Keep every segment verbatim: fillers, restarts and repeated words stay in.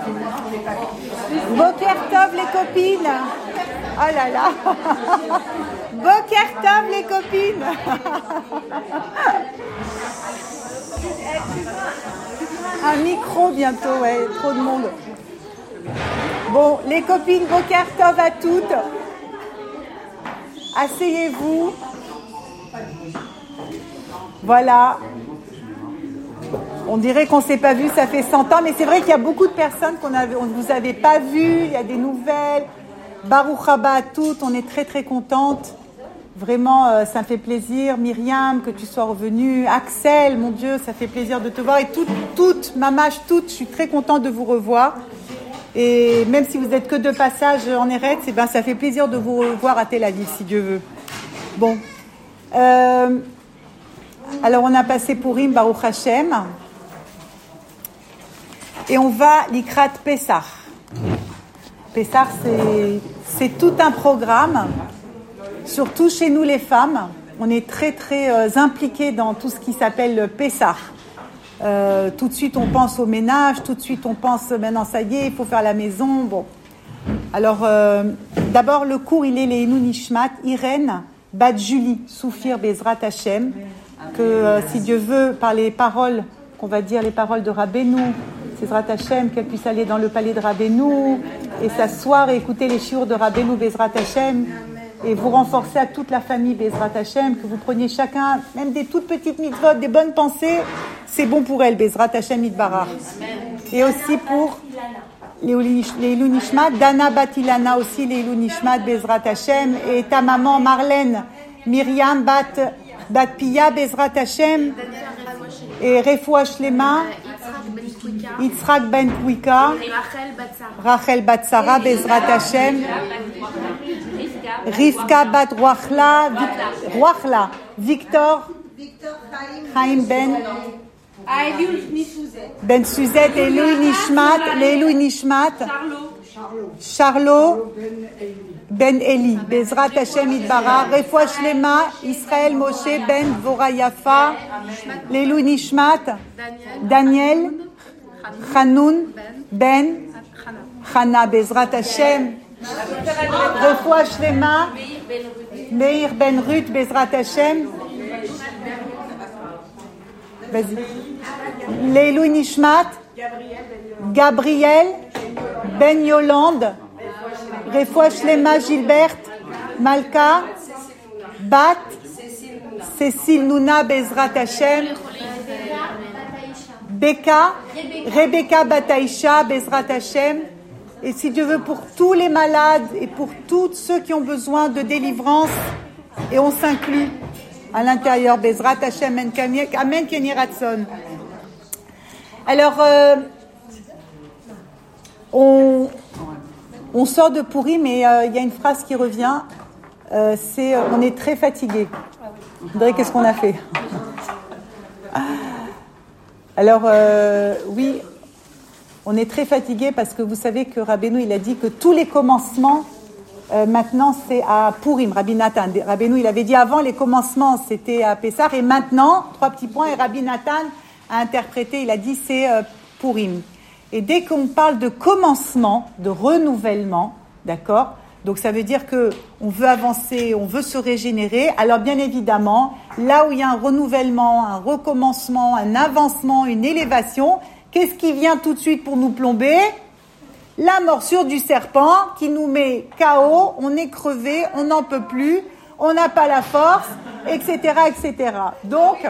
Boker Tov les copines. Oh là là. Boker Tov les copines. Un micro bientôt, ouais, trop de monde. Bon, les copines, Boker Tov à toutes. Asseyez-vous. Voilà. On dirait qu'on ne s'est pas vu, ça fait cent ans, mais c'est vrai qu'il y a beaucoup de personnes qu'on avait, on ne vous avait pas vues, il y a des nouvelles. Baruch haba à toutes, on est très très contente. Vraiment, euh, ça me fait plaisir. Myriam, que tu sois revenue. Axel, mon Dieu, ça fait plaisir de te voir. Et toutes, toutes, mamache, toutes, je suis très contente de vous revoir. Et même si vous n'êtes que de passage en Eretz, eh ben, ça fait plaisir de vous revoir à Tel Aviv, si Dieu veut. Bon. Euh, alors, on a passé Purim, Baruch Hashem. Et on va l'Ikrat Pessah. Pessah, c'est, c'est tout un programme. Surtout chez nous les femmes, on est très très euh, impliqués dans tout ce qui s'appelle le Pessah. Euh, tout de suite on pense au ménage, tout de suite on pense maintenant ça y est, il faut faire la maison. Bon, alors euh, d'abord le cours il est les Einu Nishmat Irène Bat Julie Soufir Bezrat Hashem, que euh, si Dieu veut par les paroles qu'on va dire les paroles de Rabbeinu, Bezrat Hashem, qu'elle puisse aller dans le palais de Rabbeinu et s'asseoir et écouter les shiur de Rabbeinu Bezrat Hashem. Et vous renforcez à toute la famille Bezrat Hashem, que vous preniez chacun, même des toutes petites mitzvot, des bonnes pensées, c'est bon pour elle, Bezrat Hashem Yitbarach. Et aussi pour les Eilou Nishmat, Dana Batilana aussi, les Eilou Nishmat Bezrat Hashem, et ta maman Marlène, Myriam Bat, Bat Pia Bezrat Hashem, et Refoua Shlema, Yitzhak Ben Kwika, Rachel Bat Sarah Bezrat Hashem, Rivka Bat Roachla, Roachla, Victor, Chaim Ben, Ben Suzette, Eilou Nishmat, Eilou Nishmat, Charlot, Ben Eli, Bezrat Hashem Yitbarach, Refoua Shlema, Israël Moshe Ben Dvorah Yafa, Eilou Nishmat, Daniel, Hanoun, Ben, Chana, Bezrat Hashem, Refoua Shlema, Meir Ben Ruth, Bezrat Hashem. Vas-y. Leilou Nishmat, Gabriel, Ben Yolande, Refoua Shlema, Gilberte, Malka, Bat, Cécile Nouna, Bezrat Hashem, Beka, Rebecca Bataïcha, Bezrat Hashem. Et si Dieu veut, pour tous les malades et pour tous ceux qui ont besoin de délivrance, et on s'inclut à l'intérieur, Bezrat Hashem, Amen Keni Ratson. Alors, euh, on, on sort de Purim, mais euh, il y a une phrase qui revient, euh, c'est euh, on est très fatigué. André, qu'est-ce qu'on a fait? Alors, euh, oui, on est très fatigué parce que vous savez que Rabbeinu, il a dit que tous les commencements, euh, maintenant, c'est à Purim, Rabbi Nathan. Rabbeinu, il avait dit avant, les commencements, c'était à Pessah, et maintenant, trois petits points, et Rabbi Nathan a interprété, il a dit, c'est euh, Purim. Et dès qu'on parle de commencement, de renouvellement, d'accord, donc ça veut dire que on veut avancer, on veut se régénérer. Alors bien évidemment, là où il y a un renouvellement, un recommencement, un avancement, une élévation, qu'est-ce qui vient tout de suite pour nous plomber? La morsure du serpent qui nous met K O, on est crevé, on n'en peut plus, on n'a pas la force, et cetera, et cetera. Donc,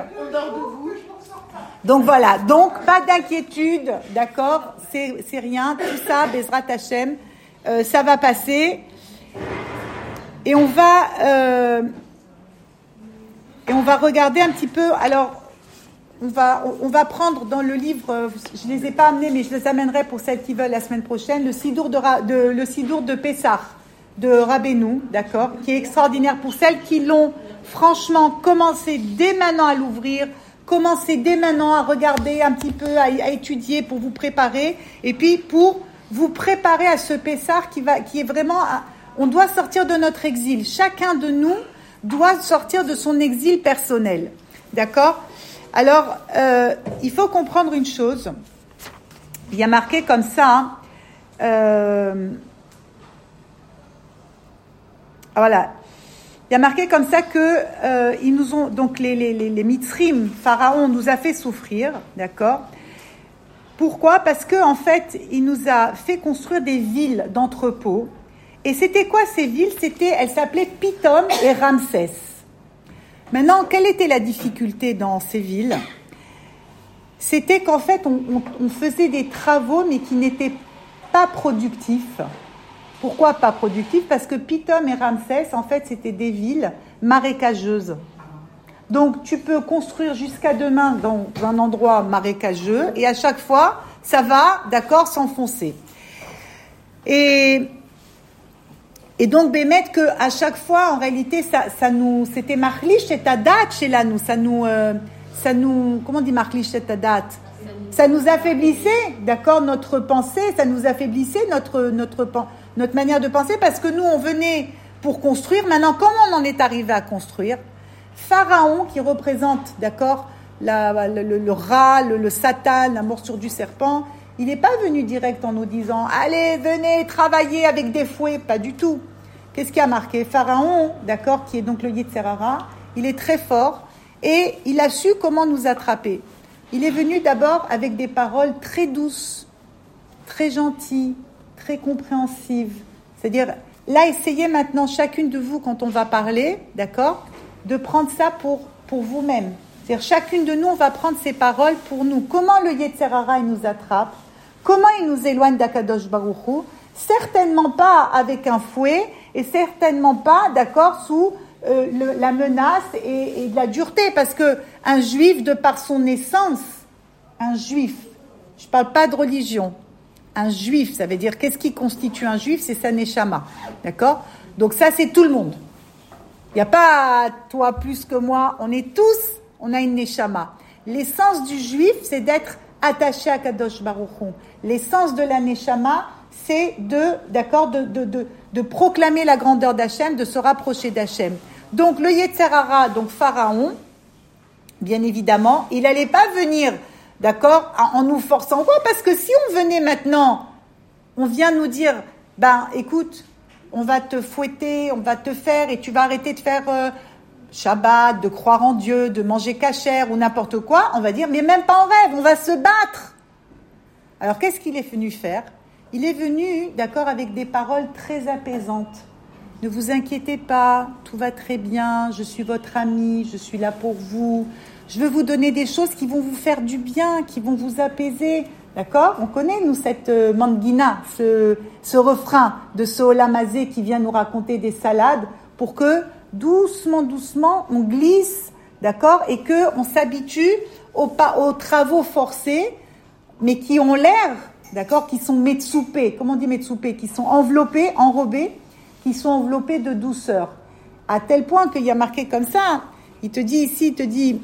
donc voilà, donc pas d'inquiétude, d'accord, c'est, c'est rien, tout ça, Bezrat Hashem, euh, ça va passer. Et on va, euh, et on va regarder un petit peu, alors, On va, on va prendre dans le livre, je ne les ai pas amenés, mais je les amènerai pour celles qui veulent la semaine prochaine, le Sidour de, de, le Sidour de Pessah, de Rabbeinu, d'accord, qui est extraordinaire pour celles qui l'ont franchement commencé dès maintenant à l'ouvrir, commencez dès maintenant à regarder un petit peu, à, à étudier pour vous préparer, et puis pour vous préparer à ce Pessah qui, va, qui est vraiment... On doit sortir de notre exil. Chacun de nous doit sortir de son exil personnel, d'accord ? Alors, euh, il faut comprendre une chose. Il y a marqué comme ça, hein, Euh, voilà. Il y a marqué comme ça que euh, ils nous ont donc les les les, les Mitzrim, Pharaon nous a fait souffrir, d'accord. Pourquoi? Parce que en fait, il nous a fait construire des villes d'entrepôts. Et c'était quoi ces villes? C'était, elles s'appelaient Pitom et Ramsès. Maintenant, quelle était la difficulté dans ces villes? C'était qu'en fait, on, on, on faisait des travaux, mais qui n'étaient pas productifs. Pourquoi pas productifs? Parce que Pitom et Ramsès, en fait, c'était des villes marécageuses. Donc, tu peux construire jusqu'à demain dans un endroit marécageux, et à chaque fois, ça va, d'accord, s'enfoncer. Et... Et donc, Bémet, que à chaque fois, en réalité, ça, ça nous, c'était marlich et tadat chez là, nous, ça nous, euh, ça nous, comment on dit marlich et tadat? Ça nous affaiblissait, d'accord, notre pensée, ça nous affaiblissait notre, notre, notre manière de penser, parce que nous, on venait pour construire. Maintenant, comment on en est arrivé à construire? Pharaon, qui représente, d'accord, la, le, le, le rat, le, le satan, la morsure du serpent, il n'est pas venu direct en nous disant « Allez, venez travailler avec des fouets », pas du tout. Qu'est-ce qui a marqué? Pharaon, d'accord, qui est donc le Yetzer Hara, il est très fort et il a su comment nous attraper. Il est venu d'abord avec des paroles très douces, très gentilles, très compréhensives. C'est-à-dire, là, essayez maintenant, chacune de vous, quand on va parler, d'accord, de prendre ça pour, pour vous-même. C'est-à-dire, chacune de nous, on va prendre ces paroles pour nous. Comment le Yetzer Hara, il nous attrape? Comment il nous éloigne d'Akadosh Baruch Hu? Certainement pas avec un fouet et certainement pas, d'accord, sous euh, le, la menace et, et de la dureté. Parce qu'un juif, de par son essence, un juif, je ne parle pas de religion, un juif, ça veut dire qu'est-ce qui constitue un juif? C'est sa neshama, d'accord? Donc ça, c'est tout le monde. Il n'y a pas toi plus que moi, on est tous, on a une neshama. L'essence du juif, c'est d'être attaché à Kadosh Baruch Hu. L'essence de la neshama, c'est de, d'accord, de, de, de, de proclamer la grandeur d'Hachem, de se rapprocher d'Hachem. Donc le Yetzer Hara, donc Pharaon, bien évidemment, il n'allait pas venir, d'accord, en, en nous forçant quoi, parce que si on venait maintenant, on vient nous dire, ben écoute, on va te fouetter, on va te faire, et tu vas arrêter de faire euh, Shabbat, de croire en Dieu, de manger cachère ou n'importe quoi, on va dire, mais même pas en rêve, on va se battre. Alors qu'est-ce qu'il est venu faire? Il est venu, d'accord, avec des paroles très apaisantes. Ne vous inquiétez pas, tout va très bien, je suis votre ami, je suis là pour vous. Je veux vous donner des choses qui vont vous faire du bien, qui vont vous apaiser. D'accord? On connaît, nous, cette euh, manguina, ce, ce refrain de ce Olamazé qui vient nous raconter des salades pour que, doucement, doucement, on glisse, d'accord? Et qu'on s'habitue aux, aux travaux forcés, mais qui ont l'air, d'accord? Qui sont metsoupés. Comment on dit metsoupés? Qui sont enveloppés, enrobés, qui sont enveloppés de douceur. À tel point qu'il y a marqué comme ça, il te dit ici, il te dit...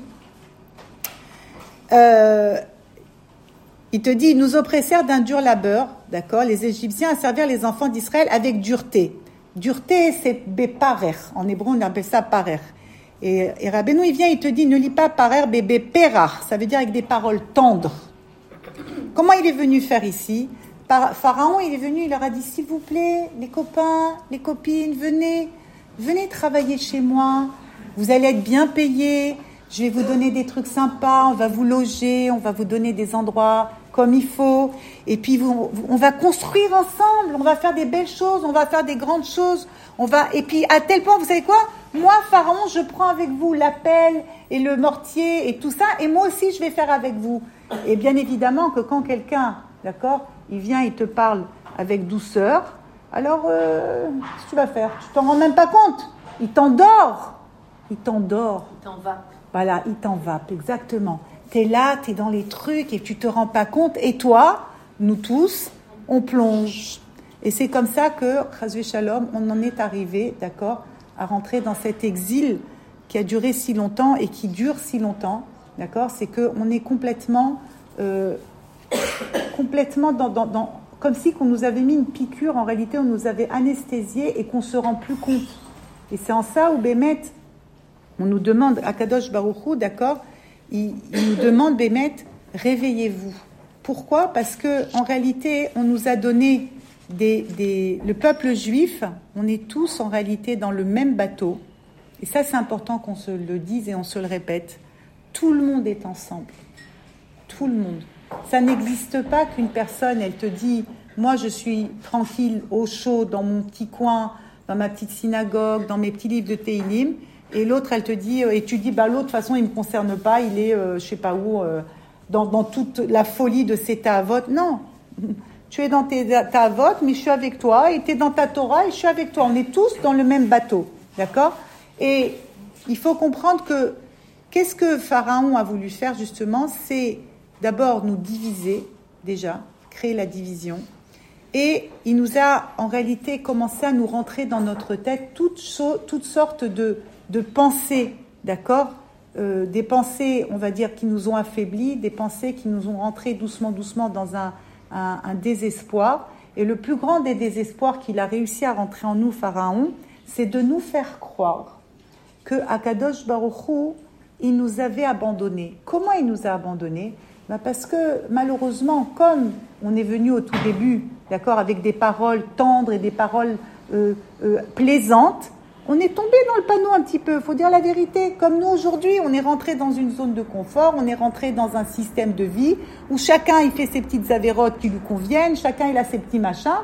Euh, Il te dit, ils nous oppressèrent d'un dur labeur, d'accord, les Égyptiens à servir les enfants d'Israël avec dureté. Dureté, c'est béparer. En hébreu, on appelle ça parer. Et, et Rabbeinu, il vient, il te dit, ne lis pas parer, bébé pérar. Ça veut dire avec des paroles tendres. Comment il est venu faire ici? Par, Pharaon, il est venu, il leur a dit, s'il vous plaît, les copains, les copines, venez, venez travailler chez moi. Vous allez être bien payés. Je vais vous donner des trucs sympas, on va vous loger, on va vous donner des endroits comme il faut. Et puis, vous, on va construire ensemble, on va faire des belles choses, on va faire des grandes choses. On va, et puis, à tel point, vous savez quoi? Moi, Pharaon, je prends avec vous la pelle et le mortier et tout ça, et moi aussi, je vais faire avec vous. Et bien évidemment que quand quelqu'un, d'accord, il vient, il te parle avec douceur, alors, euh, qu'est-ce que tu vas faire? Tu t'en rends même pas compte. Il t'endort. Il t'endort. Il t'en va. Voilà, il t'en va, exactement. Tu es là, tu es dans les trucs et tu te rends pas compte. Et toi, nous tous, on plonge. Et c'est comme ça que, Chazvé Shalom, on en est arrivé, d'accord, à rentrer dans cet exil qui a duré si longtemps et qui dure si longtemps, d'accord. C'est qu'on est complètement, euh, complètement dans, dans, dans, comme si qu'on nous avait mis une piqûre. En réalité, on nous avait anesthésié et qu'on se rend plus compte. Et c'est en ça où Bémet, on nous demande, Akadosh Baruch Hu, d'accord, il, il nous demande, Bémet, réveillez-vous. Pourquoi? Parce que en réalité, on nous a donné des, des, le peuple juif, on est tous en réalité dans le même bateau. Et ça, c'est important qu'on se le dise et on se le répète. Tout le monde est ensemble. Tout le monde. Ça n'existe pas qu'une personne, elle te dit, moi je suis tranquille, au chaud, dans mon petit coin, dans ma petite synagogue, dans mes petits livres de Tehillim, et l'autre, elle te dit, et tu dis, bah l'autre, de toute façon, il ne me concerne pas, il est, euh, je sais pas où, euh, dans, dans toute la folie de ses ta'avot. Non, tu es dans tes ta'avot, mais je suis avec toi, et tu es dans ta Torah, et je suis avec toi. On est tous dans le même bateau, d'accord? Et il faut comprendre que, qu'est-ce que Pharaon a voulu faire, justement? C'est d'abord nous diviser, déjà, créer la division. Et il nous a, en réalité, commencé à nous rentrer dans notre tête toutes, cho- toutes sortes de, de pensées, d'accord, euh, des pensées, on va dire, qui nous ont affaiblis, des pensées qui nous ont rentrés doucement, doucement dans un, un, un désespoir. Et le plus grand des désespoirs qu'il a réussi à rentrer en nous, Pharaon, c'est de nous faire croire que Akadosh Baruch Hu, il nous avait abandonnés. Comment il nous a abandonnés? Ben parce que malheureusement, comme on est venu au tout début, d'accord, avec des paroles tendres et des paroles euh, euh, plaisantes, on est tombé dans le panneau un petit peu, il faut dire la vérité. Comme nous aujourd'hui, on est rentré dans une zone de confort, on est rentré dans un système de vie où chacun il fait ses petites avérotes qui lui conviennent, chacun il a ses petits machins.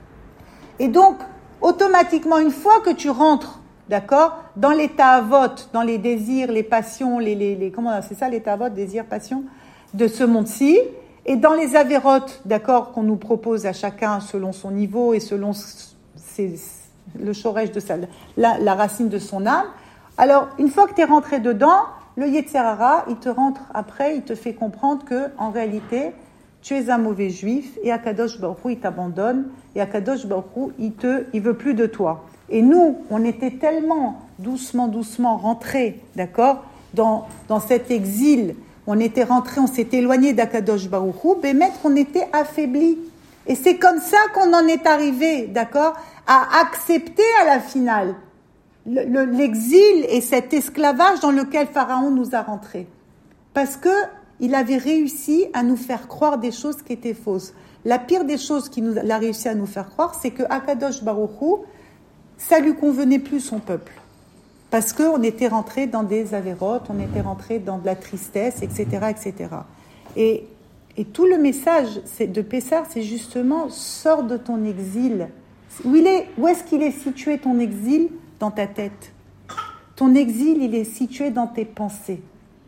Et donc, automatiquement, une fois que tu rentres, d'accord, dans l'état à vote, dans les désirs, les passions, les, les, les comment c'est ça l'état à vote, désirs, passions, de ce monde-ci, et dans les avérotes, d'accord, qu'on nous propose à chacun selon son niveau et selon ses, le chorège de sa, la, la racine de son âme. Alors, une fois que tu es rentré dedans, le Yetzer Hara, il te rentre après, il te fait comprendre que, en réalité, tu es un mauvais juif, et Akadosh Baruch Hu, il t'abandonne, et Akadosh Baruch Hu, il te, il veut plus de toi. Et nous, on était tellement doucement, doucement rentrés, d'accord, dans, dans cet exil. On était rentrés, on s'est éloigné d'Akadosh Baruch Hu, bémet qu'on était affaiblis. Et c'est comme ça qu'on en est arrivé, d'accord, à accepter à la finale le, le, l'exil et cet esclavage dans lequel Pharaon nous a rentrés. Parce que il avait réussi à nous faire croire des choses qui étaient fausses. La pire des choses qu'il a réussi à nous faire croire, c'est que Akadosh Baruch Hu, ça lui convenait plus son peuple. Parce qu'on était rentré dans des avérotes, on était rentré dans de la tristesse, et cetera, et cetera. Et, et tout le message de Pessah, c'est justement, sors de ton exil. Où, il est, où est-ce qu'il est situé ton exil? Dans ta tête. Ton exil, il est situé dans tes pensées.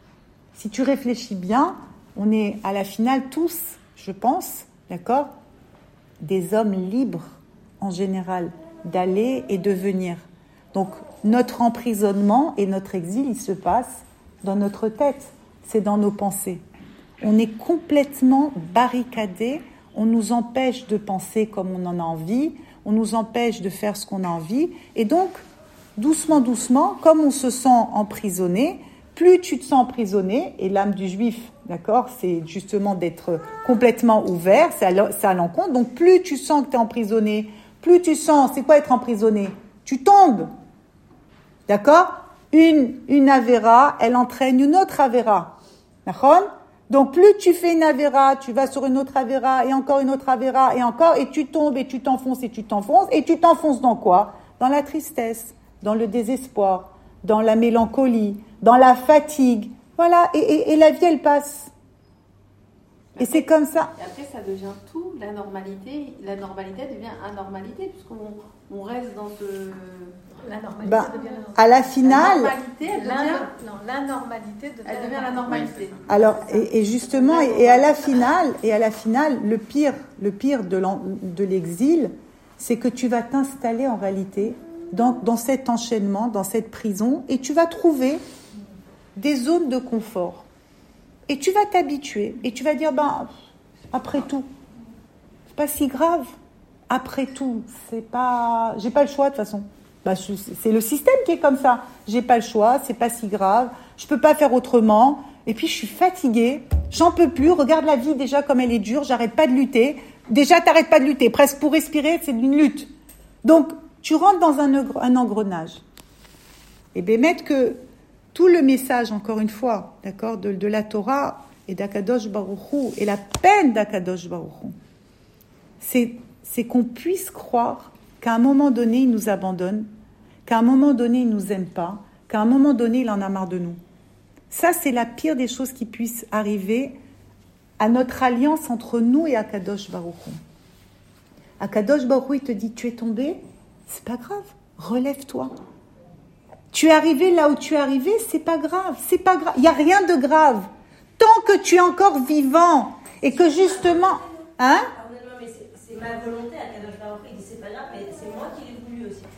Si tu réfléchis bien, on est à la finale tous, je pense, d'accord, des hommes libres en général, d'aller et de venir. Donc, notre emprisonnement et notre exil, il se passe dans notre tête, c'est dans nos pensées. On est complètement barricadés, on nous empêche de penser comme on en a envie, on nous empêche de faire ce qu'on a envie, et donc, doucement, doucement, comme on se sent emprisonné, plus tu te sens emprisonné, et l'âme du juif, d'accord, c'est justement d'être complètement ouvert, c'est à l'encontre, donc plus tu sens que tu es emprisonné, plus tu sens, c'est quoi être emprisonné? Tu tombes. D'accord? Une, une avéra, elle entraîne une autre avéra. D'accord? Donc, plus tu fais une avéra, tu vas sur une autre avéra, et encore une autre avéra, et encore, et tu tombes, et tu t'enfonces, et tu t'enfonces, et tu t'enfonces dans quoi? Dans la tristesse, dans le désespoir, dans la mélancolie, dans la fatigue. Voilà, et, et, et la vie, elle passe. Et c'est comme ça. Et après, ça devient tout, la normalité. La normalité devient anormalité, puisqu'on on reste dans ce... La normalité Ben, devient la normalité. à la finale... La normalité, elle devient... Non, la normalité devient, Elle devient la normalité. Alors, et, et justement, et, et à la finale, et à la finale, le pire, le pire de, de l'exil, c'est que tu vas t'installer en réalité dans, dans cet enchaînement, dans cette prison, et tu vas trouver des zones de confort. Et tu vas t'habituer, et tu vas dire, ben, après tout, c'est pas si grave. Après tout, c'est pas, j'ai pas le choix de toute façon. Ben, je, c'est le système qui est comme ça. J'ai pas le choix, c'est pas si grave. Je peux pas faire autrement. Et puis je suis fatiguée, j'en peux plus. Regarde la vie déjà comme elle est dure. J'arrête pas de lutter. Déjà, t'arrêtes pas de lutter. Presque pour respirer, c'est une lutte. Donc, tu rentres dans un, un engrenage. Et bien, mettre que tout le message, encore une fois, d'accord, de, de la Torah et d'Akadosh Baruch Hu, et la peine d'Akadosh Baruch Hu, c'est, c'est qu'on puisse croire qu'à un moment donné, il nous abandonne, qu'à un moment donné, il ne nous aime pas, qu'à un moment donné, il en a marre de nous. Ça, c'est la pire des choses qui puissent arriver à notre alliance entre nous et Akadosh Baruch Hu. Akadosh Baruch Hu, il te dit, tu es tombé, c'est pas grave, relève-toi. Tu es arrivé là où tu es arrivé, c'est pas grave, c'est pas grave, il n'y a rien de grave. Tant que tu es encore vivant et que justement, hein? Pardonnez-moi, mais c'est, c'est ma volonté, Akadosh Baruch Hu, il dit c'est pas grave, mais c'est moi qui l'ai voulu aussi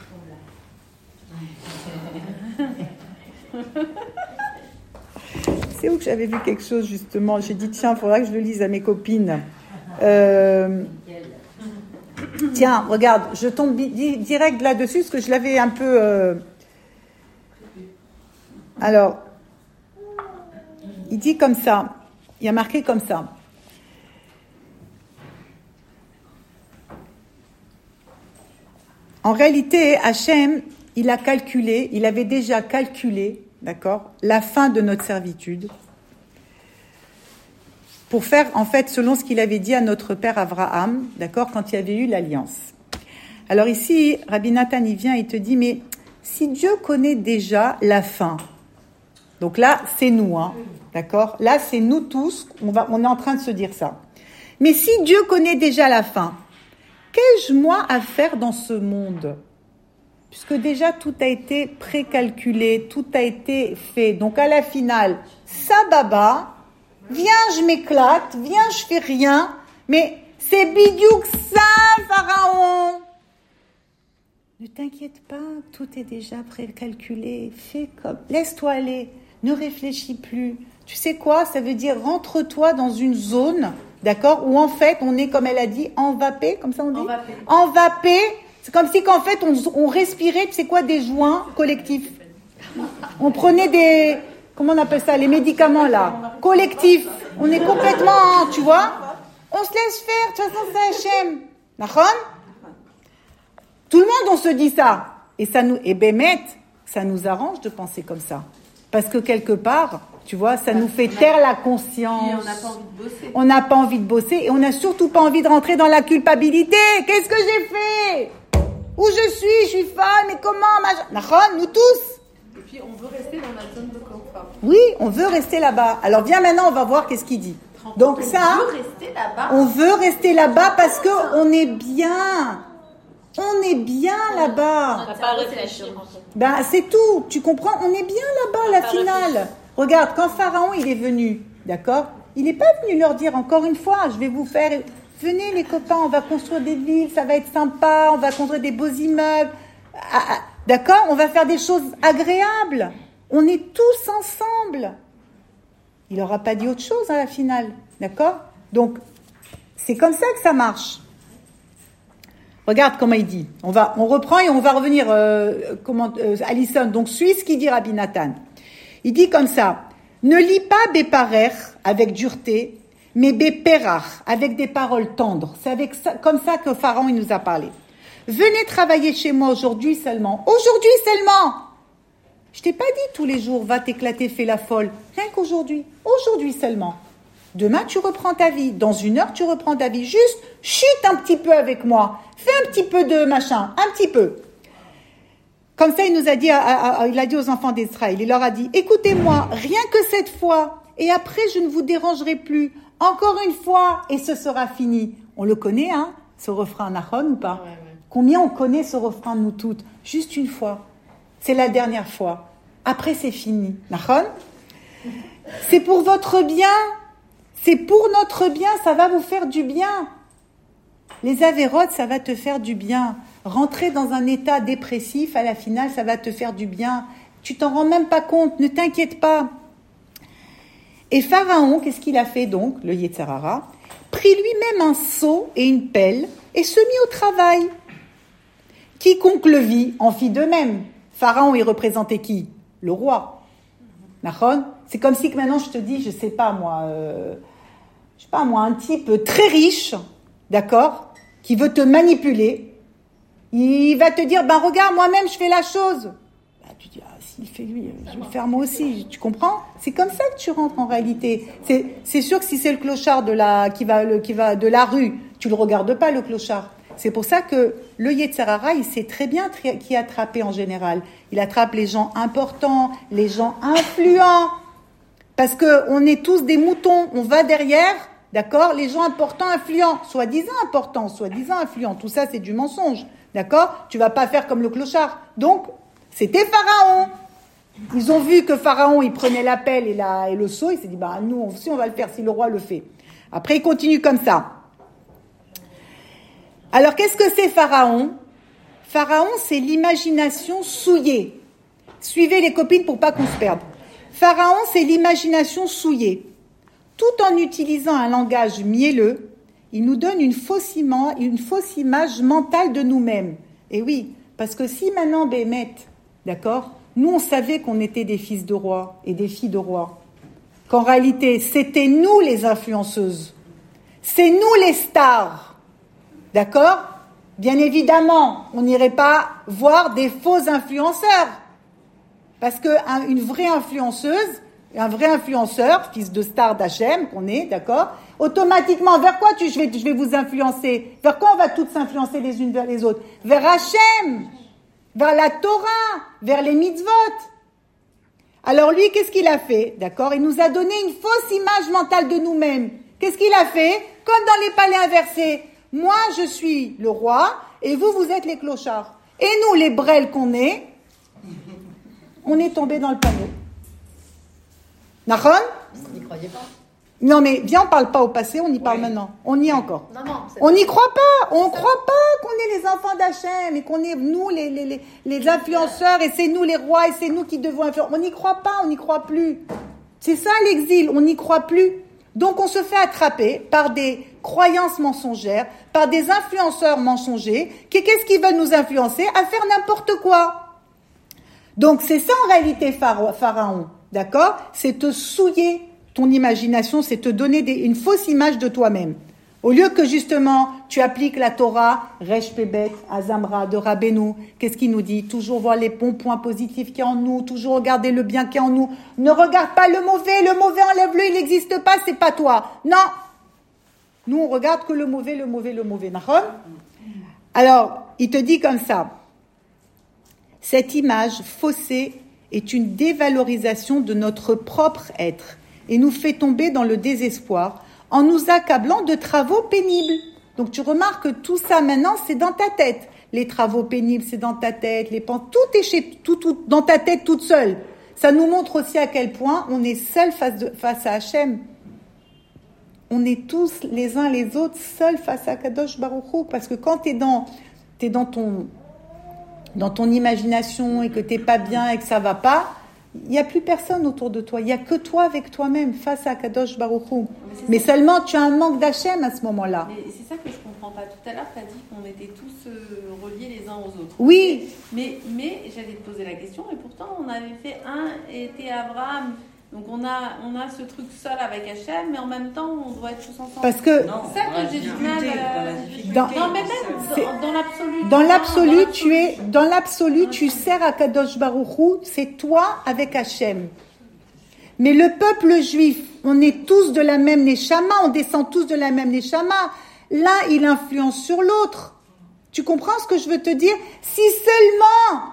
que tu tombes là. C'est où que j'avais vu quelque chose justement, j'ai dit tiens, il faudra que je le lise à mes copines. Euh... Tiens, regarde, je tombe di- direct là-dessus parce que je l'avais un peu... Euh... Alors, il dit comme ça, il y a marqué comme ça. En réalité, Hachem, il a calculé, il avait déjà calculé, d'accord, la fin de notre servitude pour faire, en fait, selon ce qu'il avait dit à notre père Abraham, d'accord, quand il y avait eu l'alliance. Alors ici, Rabbi Nathan, il vient et te dit, mais si Dieu connaît déjà la fin, donc là, c'est nous, hein, d'accord, là, c'est nous tous, on, va, on est en train de se dire ça. Mais si Dieu connaît déjà la fin, qu'ai-je moi à faire dans ce monde ? Puisque déjà tout a été précalculé, tout a été fait. Donc à la finale, ça baba, viens je m'éclate, viens je fais rien, mais c'est bidiouk ça, Pharaon. Ne t'inquiète pas, tout est déjà précalculé, fais comme, laisse-toi aller, ne réfléchis plus. Tu sais quoi, ça veut dire rentre-toi dans une zone, d'accord, où en fait on est, comme elle a dit, envapé, comme ça on dit, Envapé. envapé. C'est comme si qu'en fait on, on respirait, tu sais quoi, des joints collectifs. On prenait des, comment on appelle ça, les médicaments là, collectifs. On est complètement, tu vois, on se laisse faire, de toute façon c'est Hachem. Nachon ? Tout le monde on se dit ça. Et ça nous, et Bémet, ça nous arrange de penser comme ça. Parce que quelque part, tu vois, ça nous fait taire la conscience. Et on n'a pas envie de bosser. On n'a pas envie de bosser et on n'a surtout pas envie de rentrer dans la culpabilité. Qu'est-ce que j'ai fait ? Où je suis, je suis folle, mais comment, Nachon, nous tous. Et puis on veut rester dans notre zone de confort. Oui, on veut rester là-bas. Alors viens maintenant, on va voir qu'est-ce qu'il dit. Donc on ça, veut rester là-bas. on veut rester là-bas parce que on est bien. On est bien là-bas. On n'a pas à réfléchir en fait. Ben c'est tout. Tu comprends ? On est bien là-bas, la pas finale. réfléchir. Regarde, quand Pharaon il est venu, d'accord ? Il n'est pas venu leur dire encore une fois, je vais vous faire. Venez les copains, on va construire des villes, ça va être sympa, on va construire des beaux immeubles. Ah, ah, d'accord ? On va faire des choses agréables. On est tous ensemble. Il n'aura pas dit autre chose à la finale. D'accord ? Donc, c'est comme ça que ça marche. Regarde comment il dit. On va, on reprend et on va revenir, euh, comment, euh, Alison. Donc, suis ce qu'il dit Rabbi Nathan. Il dit comme ça. Ne lis pas Béparer avec dureté, mais Béperach avec des paroles tendres. C'est avec ça, comme ça que Pharaon il nous a parlé. Venez travailler chez moi aujourd'hui seulement. Aujourd'hui seulement. Je t'ai pas dit tous les jours, va t'éclater, fais la folle. Rien qu'aujourd'hui. Aujourd'hui seulement. Demain, tu reprends ta vie. Dans une heure, tu reprends ta vie. Juste, chute un petit peu avec moi. Fais un petit peu de machin. Un petit peu. Comme ça, il nous a dit, à, à, à, il a dit aux enfants d'Israël, il leur a dit, écoutez-moi, rien que cette fois, et après, je ne vous dérangerai plus. Encore une fois, et ce sera fini. On le connaît, hein, ce refrain Nachon ou pas? Ouais, ouais. Combien on connaît ce refrain de nous toutes? Juste une fois. C'est la dernière fois. Après, c'est fini. Nachon? C'est pour votre bien. C'est pour notre bien. Ça va vous faire du bien. Les avérotes, ça va te faire du bien. Rentrer dans un état dépressif, à la finale, ça va te faire du bien. Tu t'en rends même pas compte. Ne t'inquiète pas. Et Pharaon, qu'est-ce qu'il a fait donc, le Yetzer Hara? Prit lui-même un seau et une pelle et se mit au travail. Quiconque le vit en fit de même. Pharaon, il représentait qui? Le roi. Nachon? C'est comme si que maintenant je te dis, je sais pas moi, euh, je sais pas moi, un type très riche, d'accord, qui veut te manipuler. Il va te dire, ben regarde, moi-même je fais la chose. Bah, tu dis, ah, s'il fait lui, je vais le faire moi aussi. Tu comprends? C'est comme ça que tu rentres en réalité. C'est, c'est sûr que si c'est le clochard de la, qui va, le, qui va de la rue, tu le regardes pas le clochard. C'est pour ça que le Yetzer Hara, il sait très bien tri- qui attraper en général. Il attrape les gens importants, les gens influents. Parce qu'on est tous des moutons. On va derrière, d'accord, les gens importants, influents. Soi-disant importants, soi-disant influents. Tout ça, c'est du mensonge. D'accord? Tu vas pas faire comme le clochard. Donc, c'était Pharaon. Ils ont vu que Pharaon, il prenait la pelle et, la, et le seau. Il s'est dit, bah, nous aussi, on va le faire si le roi le fait. Après, il continue comme ça. Alors, qu'est-ce que c'est Pharaon? Pharaon, c'est l'imagination souillée. Suivez les copines pour pas qu'on se perde. Pharaon, c'est l'imagination souillée. Tout en utilisant un langage mielleux, il nous donne une fausse, ima- une fausse image mentale de nous-mêmes. Et oui, parce que si maintenant, Bémet, d'accord, nous, on savait qu'on était des fils de rois et des filles de rois, qu'en réalité, c'était nous les influenceuses. C'est nous les stars. D'accord? Bien évidemment, on n'irait pas voir des faux influenceurs. Parce qu'une vraie influenceuse, un vrai influenceur, fils de star d'Hachem, qu'on est, d'accord? Automatiquement, vers quoi tu, je, vais, je vais vous influencer? Vers quoi on va toutes s'influencer les unes vers les autres? Vers Hachem, vers la Torah, vers les mitzvot. Alors lui, qu'est-ce qu'il a fait? D'accord? Il nous a donné une fausse image mentale de nous-mêmes. Qu'est-ce qu'il a fait? Comme dans les palais inversés. Moi, je suis le roi, et vous, vous êtes les clochards. Et nous, les brels qu'on est, on est tombés dans le panneau. Nahon? Vous n'y croyez pas? Non, mais viens, on ne parle pas au passé, on y parle oui. maintenant. On y est encore. Non, non, on n'y croit pas. On ne croit pas qu'on est les enfants d'Hachem et qu'on est nous les, les, les, les influenceurs et c'est nous les rois et c'est nous qui devons influencer. On n'y croit pas, on n'y croit plus. C'est ça l'exil, on n'y croit plus. Donc on se fait attraper par des croyances mensongères, par des influenceurs mensongers. Qu'est-ce qui veulent nous influencer? À faire n'importe quoi. Donc c'est ça en réalité Pharaon, d'accord? C'est te souiller ton imagination, c'est te donner des, une fausse image de toi-même. Au lieu que justement tu appliques la Torah, Resh Pebet, Azamra, de Rabbeinu, qu'est-ce qu'il nous dit? Toujours voir les bons points positifs qu'il y a en nous, toujours regarder le bien qu'il y a en nous. Ne regarde pas le mauvais, le mauvais enlève-le, il n'existe pas, c'est pas toi. Non. Nous on regarde que le mauvais, le mauvais, le mauvais. Nahon? Alors, il te dit comme ça. Cette image faussée est une dévalorisation de notre propre être et nous fait tomber dans le désespoir en nous accablant de travaux pénibles. Donc tu remarques que tout ça maintenant, c'est dans ta tête. Les travaux pénibles, c'est dans ta tête. Les pans, tout est chez, tout, tout, dans ta tête toute seule. Ça nous montre aussi à quel point on est seul face, de, face à Hachem. On est tous les uns les autres seuls face à Kadosh Baruch Hu. Parce que quand tu es dans, t'es dans ton... dans ton imagination et que t'es pas bien et que ça va pas, il n'y a plus personne autour de toi. Il n'y a que toi avec toi-même face à Kadosh Baruch Hu. Mais, mais seulement tu as un manque d'Hachem à ce moment-là. Mais c'est ça que je comprends pas. Tout à l'heure, tu as dit qu'on était tous euh, reliés les uns aux autres. Oui. Mais, mais j'allais te poser la question et pourtant on avait fait un était Abraham. Donc on a, on a ce truc seul avec Hachem, mais en même temps on doit être tous ensemble. Parce que non, c'est ça que j'ai du mal. Euh, dans, non, mais même dans, dans l'absolu. Dans l'absolu, dans tu es dans l'absolu, tu sers à Kadosh Baruch Hu, c'est toi avec Hachem. Mais le peuple juif, on est tous de la même neshama, on descend tous de la même neshama. L'un, il influence sur l'autre. Tu comprends ce que je veux te dire? Si seulement,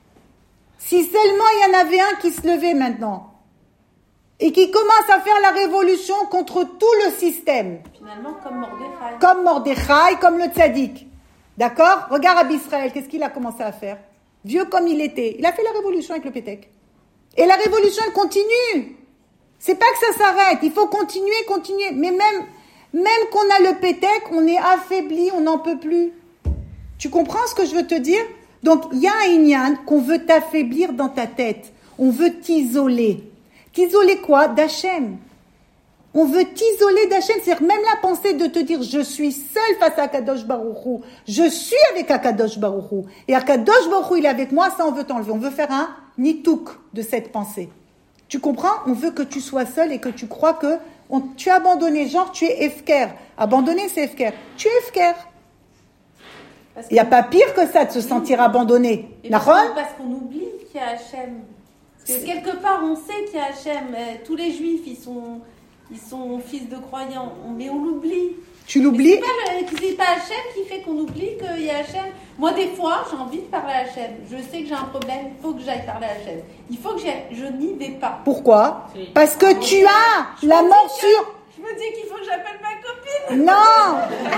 si seulement il y en avait un qui se levait maintenant. Et qui commence à faire la révolution contre tout le système. Finalement, comme Mordechai. Comme Mordechai, comme le tzaddik. D'accord? Regarde Rabbi Israël, qu'est-ce qu'il a commencé à faire? Vieux comme il était. Il a fait la révolution avec le Pétek. Et la révolution, elle continue. C'est pas que ça s'arrête. Il faut continuer, continuer. Mais même, même qu'on a le Pétek, on est affaibli, on n'en peut plus. Tu comprends ce que je veux te dire? Donc, il y a un inyan qu'on veut t'affaiblir dans ta tête. On veut t'isoler. T'isoler quoi? D'Hachem. On veut t'isoler d'Hachem. C'est-à-dire même la pensée de te dire je suis seul face à Kadosh Baruch Hu. Je suis avec Akadosh Baruch Hu. Et Akadosh Baruch Hu, il est avec moi, ça on veut t'enlever. On veut faire un nitouk de cette pensée. Tu comprends? On veut que tu sois seul et que tu crois que on, tu as abandonné. Genre tu es efker. Abandonner c'est efker. Tu es efker. Il n'y a pas pire que ça de se sentir abandonné. Parce, parce qu'on oublie qu'il y a Hachem. Parce que quelque part, on sait qu'il y a Hachem. Tous les juifs, ils sont, ils sont fils de croyants. Mais on l'oublie. Tu l'oublies. C'est pas, le, c'est pas Hachem qui fait qu'on oublie qu'il y a Hachem. Moi, des fois, j'ai envie de parler à Hachem. Je sais que j'ai un problème, il faut que j'aille parler à Hachem. Il faut que j'aille. Je n'y vais pas. Pourquoi? Parce que tu as la morsure. Je me dis qu'il faut que j'appelle ma copine. Non.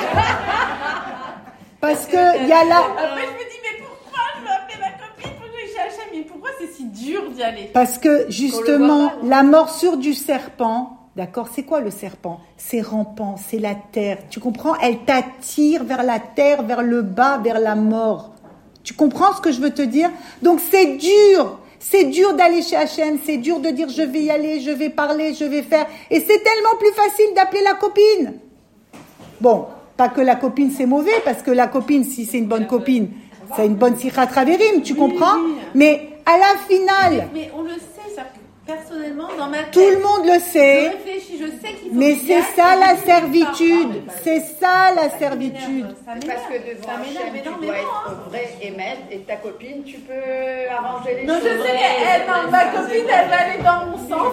Parce que il y a la. Après, je me dis, mais pourquoi je veux appeler ma copine? Il faut que j'aille chez Hachem. Mais pourquoi c'est si dur d'y aller? Parce que justement, la morsure du serpent. D'accord, c'est quoi le serpent? C'est rampant, c'est la terre. Tu comprends? Elle t'attire vers la terre, vers le bas, vers la mort. Tu comprends ce que je veux te dire? Donc c'est dur, c'est dur d'aller chez Hachem, c'est dur de dire je vais y aller, je vais parler, je vais faire. Et c'est tellement plus facile d'appeler la copine. Bon, pas que la copine c'est mauvais, parce que la copine, si c'est une bonne copine, c'est une bonne sichat travérim, tu comprends? Mais à la finale... Mais, mais on le sait, ça... Personnellement, dans ma tête, tout le monde le sait. Je réfléchis, je sais qu'il faut mais c'est ça la servitude. C'est ça la servitude. Parce que devant Hachem, tu dois être vrai et maître, et ta copine, tu peux arranger les non, choses. Non, je sais qu'elle, non, ma copine, elle va aller dans mon sens.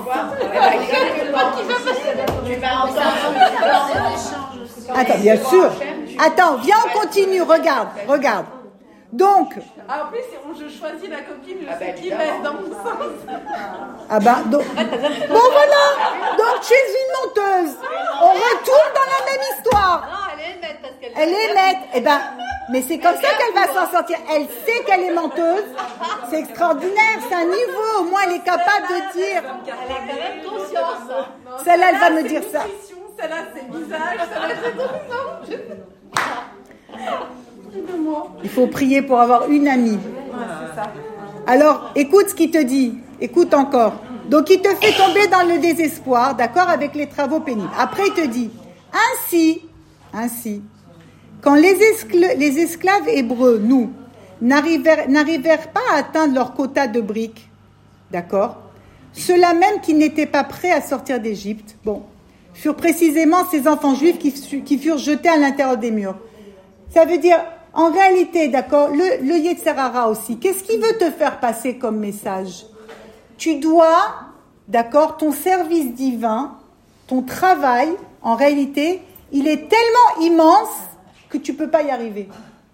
Tu vas entendre. Attends, bien sûr. Attends, viens, on continue. Regarde, regarde. Donc. Ah, en plus, si je choisis la copine, je ah sais bah, qui va être dans mon sens. Ah bah, donc. Bon, voilà. Donc, tu es une menteuse. On retourne dans la même histoire. Non, elle est maître parce qu'elle. Elle est maître. Eh ben, mais c'est comme ça qu'elle va s'en sortir. Elle sait qu'elle est menteuse. C'est extraordinaire. C'est un niveau. Au moins, elle est capable de dire. Elle a quand même conscience. Celle-là, elle va me dire ça. Celle-là, c'est visage. Celle-là, c'est tout. Il faut prier pour avoir une amie. Ouais, c'est ça. Alors, écoute ce qu'il te dit. Écoute encore. Donc, il te fait tomber dans le désespoir, d'accord, avec les travaux pénibles. Après, il te dit, ainsi, ainsi, quand les, escl- les esclaves hébreux, nous, n'arrivèrent, n'arrivèrent pas à atteindre leur quota de briques, d'accord, ceux-là même qui n'étaient pas prêts à sortir d'Égypte, bon, furent précisément ces enfants juifs qui, qui furent jetés à l'intérieur des murs. Ça veut dire, en réalité, d'accord, le, le Yetzer Hara aussi, qu'est-ce qu'il veut te faire passer comme message? Tu dois, d'accord, ton service divin, ton travail, en réalité, il est tellement immense que tu ne peux pas y arriver.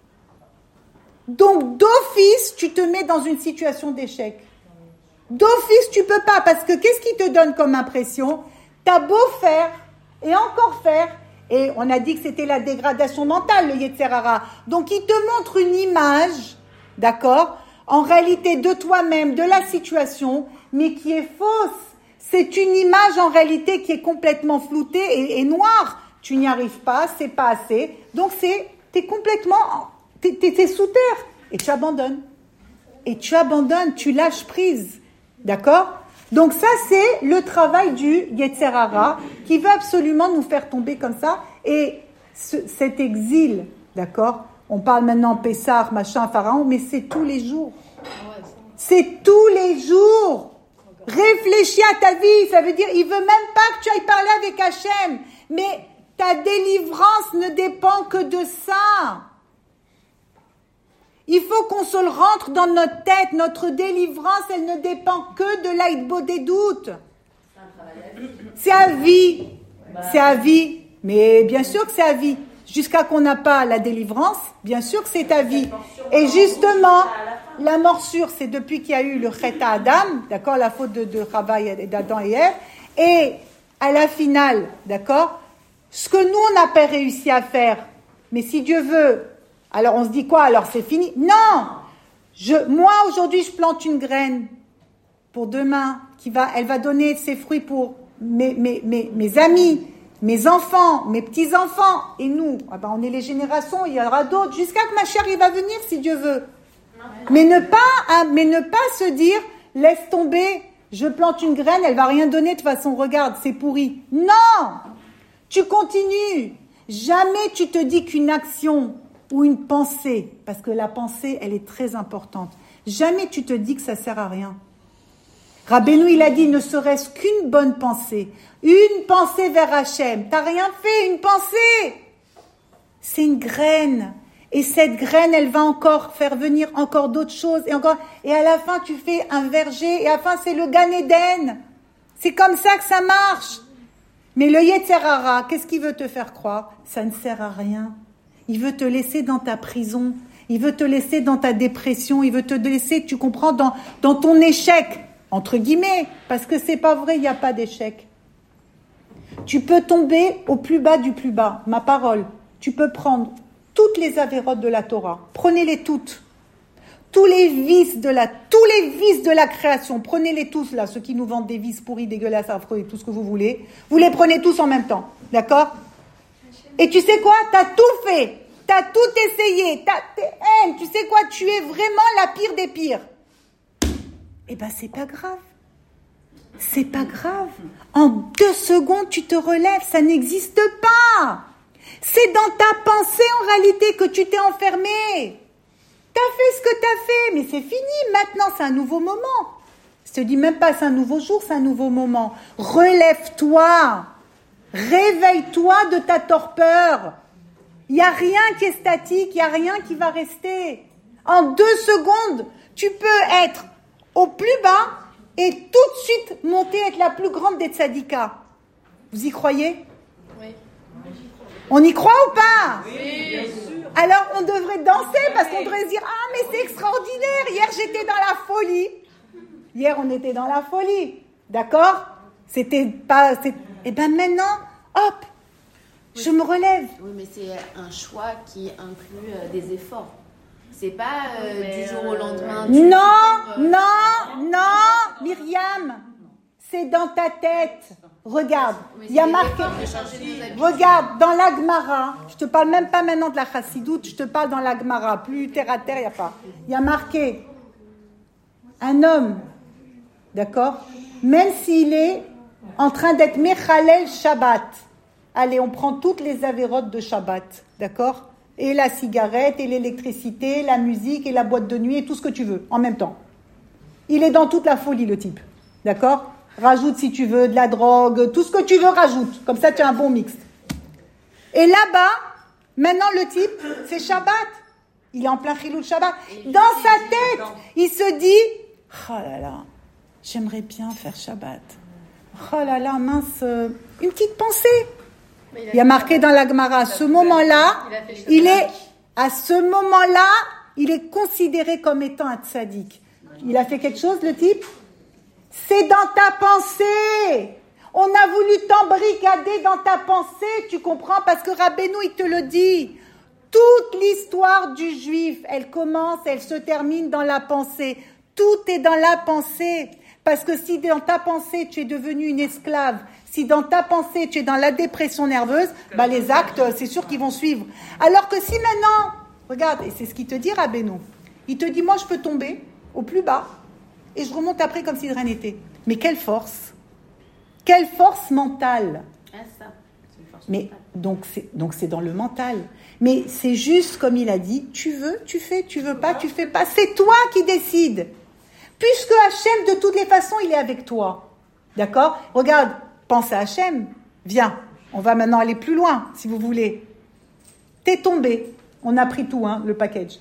Donc, d'office, tu te mets dans une situation d'échec. D'office, tu ne peux pas, parce que qu'est-ce qui te donne comme impression? Tu as beau faire, et encore faire, et on a dit que c'était la dégradation mentale, le Yetzer Hara. Donc, il te montre une image, d'accord, en réalité de toi-même, de la situation, mais qui est fausse. C'est une image en réalité qui est complètement floutée et, et noire. Tu n'y arrives pas, c'est pas assez. Donc, c'est, t'es complètement, t'es, t'es, t'es sous terre. Et tu abandonnes. Et tu abandonnes, tu lâches prise. D'accord ? Donc ça, c'est le travail du Yetzer Hara qui veut absolument nous faire tomber comme ça. Et ce, cet exil, d'accord, on parle maintenant Pessah, machin, Pharaon, mais c'est tous les jours. C'est tous les jours. Réfléchis à ta vie. Ça veut dire, il veut même pas que tu ailles parler avec Hachem. Mais ta délivrance ne dépend que de ça. Il faut qu'on se le rentre dans notre tête. Notre délivrance, elle ne dépend que de l'aïdbo des doutes. C'est à vie. C'est à vie. Mais bien sûr que c'est à vie. Jusqu'à qu'on n'a pas la délivrance, bien sûr que c'est à vie. Et justement, la morsure, c'est depuis qu'il y a eu le Chet Adam, d'accord, la faute de, de Chava et d'Adam et Ève. Et à la finale, d'accord, ce que nous, on n'a pas réussi à faire, mais si Dieu veut, alors on se dit quoi? Alors c'est fini? Non! Je, moi, aujourd'hui, je plante une graine pour demain, qui va, elle va donner ses fruits pour mes, mes, mes, mes amis, mes enfants, mes petits-enfants, et nous. Ah ben, on est les générations, il y aura d'autres, jusqu'à que ma chère, il va venir, si Dieu veut. Mais ne pas, hein, mais ne pas se dire, laisse tomber, je plante une graine, elle va rien donner, de toute façon, regarde, c'est pourri. Non! Tu continues. Jamais tu te dis qu'une action ou une pensée, parce que la pensée, elle est très importante. Jamais tu te dis que ça sert à rien. Rabbeinu, il a dit, ne serait-ce qu'une bonne pensée, une pensée vers Hachem. T'as rien fait, une pensée. C'est une graine. Et cette graine, elle va encore faire venir encore d'autres choses et encore. Et à la fin, tu fais un verger et à la fin, c'est le Gan Eden. C'est comme ça que ça marche. Mais le Yetzer Hara, qu'est-ce qu'il veut te faire croire? Ça ne sert à rien. Il veut te laisser dans ta prison. Il veut te laisser dans ta dépression. Il veut te laisser, tu comprends, dans, dans ton échec. Entre guillemets. Parce que c'est pas vrai, il n'y a pas d'échec. Tu peux tomber au plus bas du plus bas. Ma parole. Tu peux prendre toutes les avérotes de la Torah. Prenez-les toutes. Tous les vices de la, tous les vices de la création, prenez-les tous là, ceux qui nous vendent des vices pourris, dégueulasses, affreux et tout ce que vous voulez, vous les prenez tous en même temps, d'accord? Et tu sais quoi? T'as tout fait, t'as tout essayé, t'as, t'es, tu sais quoi? Tu es vraiment la pire des pires. Eh ben c'est pas grave, c'est pas grave. En deux secondes tu te relèves, ça n'existe pas. C'est dans ta pensée en réalité que tu t'es enfermé. T'as fait ce que t'as fait, mais c'est fini. Maintenant, c'est un nouveau moment. Je te dis même pas c'est un nouveau jour, c'est un nouveau moment. Relève-toi. Réveille-toi de ta torpeur. Il n'y a rien qui est statique, il n'y a rien qui va rester. En deux secondes, tu peux être au plus bas et tout de suite monter, être la plus grande des tzadikas. Vous y croyez? Oui. On y croit ou pas? Oui, bien sûr. Alors, on devrait danser parce qu'on devrait se dire « Ah, mais c'est extraordinaire, hier j'étais dans la folie. » Hier, on était dans la folie. D'accord? C'était pas... C'est... Et bien maintenant, hop, oui, je me relève. Oui, mais c'est un choix qui inclut euh, des efforts. C'est pas euh, oui, du jour euh... au lendemain. Non, tu... non, euh... non, Myriam, c'est dans ta tête. Regarde, il y a marqué, regarde, dans la Gemara, je te parle même pas maintenant de la Chassidoute, je te parle dans la Gemara, plus terre à terre, il n'y a pas. Il y a marqué, un homme, d'accord, même s'il est en train d'être Mechalel Shabbat, allez, on prend toutes les avérotes de Shabbat, d'accord, et la cigarette, et l'électricité, la musique, et la boîte de nuit, et tout ce que tu veux, en même temps. Il est dans toute la folie, le type, d'accord? Rajoute si tu veux, de la drogue, tout ce que tu veux, rajoute. Comme ça, tu as un bon mix. Et là-bas, maintenant, le type, c'est Shabbat. Il est en plein chilou de Shabbat. Dans sa tête, il se dit, oh là là, j'aimerais bien faire Shabbat. Oh là là, mince, une petite pensée. Il y a marqué dans la Gemara, à ce moment-là, il est, à ce moment-là, il est considéré comme étant un tzaddik. Il a fait quelque chose, le type? C'est dans ta pensée. On a voulu t'embrigader dans ta pensée, tu comprends? Parce que Rabbeinu, il te le dit. Toute l'histoire du juif, elle commence, elle se termine dans la pensée. Tout est dans la pensée. Parce que si dans ta pensée, tu es devenu une esclave, si dans ta pensée, tu es dans la dépression nerveuse, bah les actes, c'est sûr qu'ils vont suivre. Alors que si maintenant, regarde, et c'est ce qu'il te dit Rabbeinu, il te dit, moi je peux tomber au plus bas, et je remonte après comme si de rien n'était. Mais quelle force! Quelle force mentale! Ah, ça. C'est une force Mais mentale. donc c'est, donc c'est dans le mental. Mais c'est juste comme il a dit, tu veux, tu fais, tu veux pas, tu fais pas. C'est toi qui décides. Puisque Hachem, de toutes les façons, il est avec toi. D'accord? Regarde, pense à Hachem. Viens, on va maintenant aller plus loin, si vous voulez. T'es tombé. On a pris tout, hein, le package.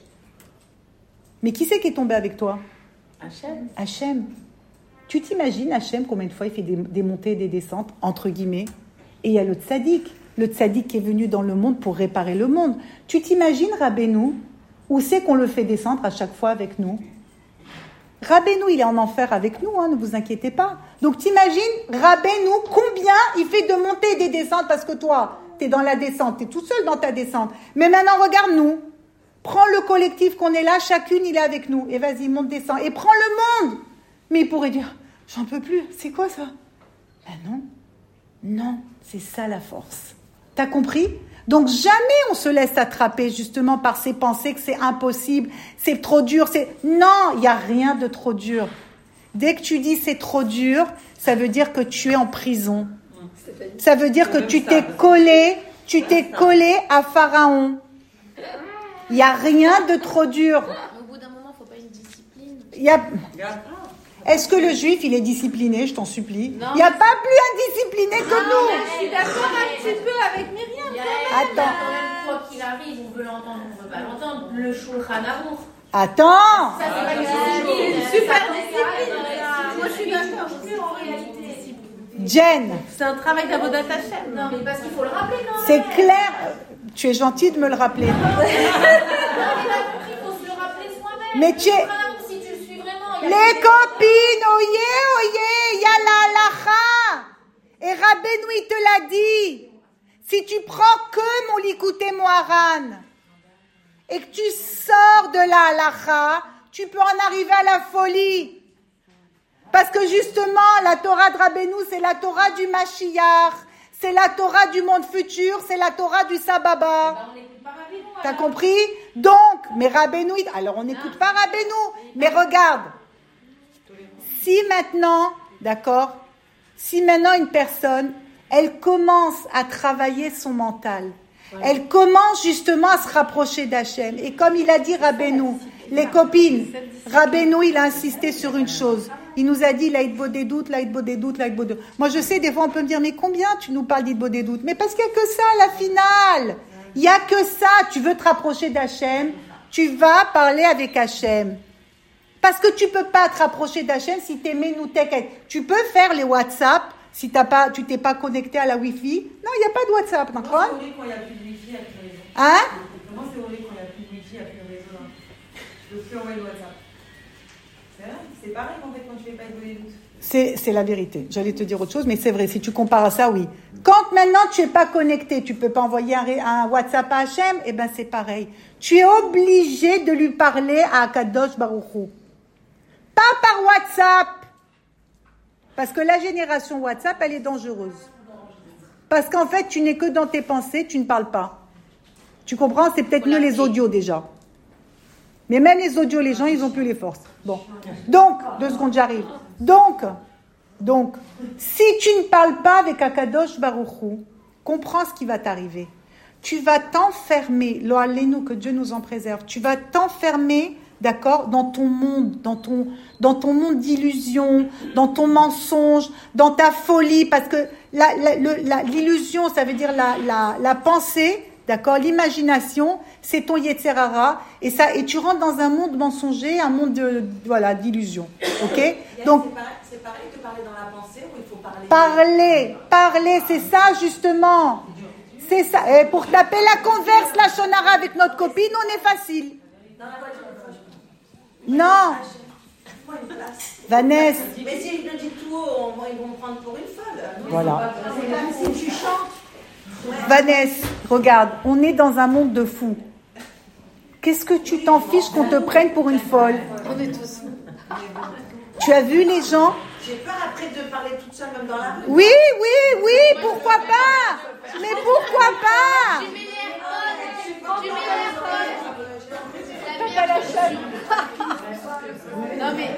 Mais qui c'est qui est tombé avec toi? Hachem. Hachem. Tu t'imagines, Hachem, combien de fois il fait des, des montées et des descentes, entre guillemets. Et il y a le tzaddik. Le tzaddik qui est venu dans le monde pour réparer le monde. Tu t'imagines, Rabbeinu, où c'est qu'on le fait descendre à chaque fois avec nous? Rabbeinu, il est en enfer avec nous, hein, ne vous inquiétez pas. Donc t'imagines, Rabbeinu, combien il fait de montées et des descentes, parce que toi, t'es dans la descente, t'es tout seul dans ta descente. Mais maintenant, regarde-nous. Prends le collectif qu'on est là, chacune, il est avec nous. Et vas-y, monte, descend. Et prends le monde. Mais il pourrait dire, j'en peux plus, c'est quoi ça? Ben non, non, c'est ça la force. T'as compris? Donc jamais on se laisse attraper justement par ces pensées que c'est impossible, c'est trop dur, c'est... Non, il n'y a rien de trop dur. Dès que tu dis c'est trop dur, ça veut dire que tu es en prison. Ça veut dire que tu t'es collé, tu t'es collé à Pharaon. Il n'y a rien de trop dur. Au bout d'un moment, il ne faut pas une discipline. Il y a... Est-ce que le juif, il est discipliné, je t'en supplie? Il n'y a pas plus indiscipliné que Ah, nous. je suis d'accord un petit peu avec Myriam. Il y a, Attends. il y a quand même, quoi qu'il arrive, on veut l'entendre, on ne veut pas l'entendre. Le Shulchan Aruch. Attends. Ça, c'est pas une discipline. Super discipline. Moi, je suis d'accord. En réalité. Jen. C'est un travail d'avodat Hashem. Non, mais parce qu'il faut le rappeler quand même. C'est clair. Tu es gentil de me le rappeler. Il faut se le rappeler soi-même. Mais tu es... Si tu le suis vraiment. Les copines, oyez, oyez, il y a la halacha. Et Rabbeinu, il te l'a dit. Si tu prends que mon Likutei Moharan et que tu sors de la halacha, tu peux en arriver à la folie. Parce que justement, la Torah de Rabbeinu, c'est la Torah du Mashiach, c'est la Torah du monde futur, c'est la Torah du Sababa. T'as compris? Donc, mais Rabbeinu, alors on n'écoute pas Rabbeinu, mais regarde. Si maintenant, d'accord, si maintenant une personne, elle commence à travailler son mental, elle commence justement à se rapprocher d'Hachem, et comme il a dit Rabbeinu, les copines, Rabbeinu, il a insisté sur une chose. Il nous a dit, l'aïdbo des doutes, l'aïdbo des doutes, l'aïdbo des doutes. Moi, je sais, des fois, on peut me dire, mais combien tu nous parles d'Aïdbo des doutes? Mais parce qu'il n'y a que ça, à la finale. Il n'y a que ça. Tu veux te rapprocher d'Hachem, tu vas parler avec Hachem. Parce que tu ne peux pas te rapprocher d'Hachem si tu es ménoutek. Tu peux faire les WhatsApp si t'as pas, tu t'es pas connecté à la Wi-Fi. Non, il n'y a pas de WhatsApp, d'accord? Comment c'est horrible quand il n'y a plus de Wi-Fi à plus de réseau? Hein? Comment c'est horrible quand il n'y a plus de Wi-Fi à plus de réseau là? Je peux plus envoyer le WhatsApp. C'est vrai? C'est pareil en fait quand tu fais pas de doutes. C'est, c'est la vérité. J'allais te dire autre chose, mais c'est vrai. Si tu compares à ça, oui. Quand maintenant tu es pas connecté, tu peux pas envoyer un, un WhatsApp à Hachem, eh ben c'est pareil. Tu es obligé de lui parler à Akadosh Baruch Hu. Pas par WhatsApp. Parce que la génération WhatsApp, elle est dangereuse. Parce qu'en fait, tu n'es que dans tes pensées, tu ne parles pas. Tu comprends? C'est peut-être mieux les audios déjà. Mais même les audios, les gens, ils n'ont plus les forces. Bon. Donc, deux secondes, j'arrive. Donc, donc, si tu ne parles pas avec Akadosh Baruch Hu, comprends ce qui va t'arriver. Tu vas t'enfermer, lo alenu, que Dieu nous en préserve, tu vas t'enfermer, d'accord, dans ton monde, dans ton, dans ton monde d'illusion, dans ton mensonge, dans ta folie, parce que la, la, le, la, l'illusion, ça veut dire la, la, la pensée, d'accord, l'imagination, c'est ton Yetzer Hara, et ça, et tu rentres dans un monde mensonger, un monde de, voilà, d'illusion, ok? Donc, c'est pareil, c'est pareil que parler dans la pensée ou il faut parler. Parler, parler, c'est ça justement, c'est ça. Et pour taper la converse, la shonara avec notre copine, on est facile. Dans la voiture. Non. Vanessa. Mais si je le dis tout haut, ils vont me prendre pour une folle. Voilà. C'est comme si tu chantes. Ouais. Vanessa, regarde, on est dans un monde de fous. Qu'est-ce que tu t'en fiches qu'on te prenne pour une folle? On est tous. Tu as vu les gens? J'ai peur après de parler toute seule, même dans la rue. Oui, oui, oui, pourquoi pas? Mais pourquoi pas? Tu mets les AirPods. Tu mets les AirPods. Non mais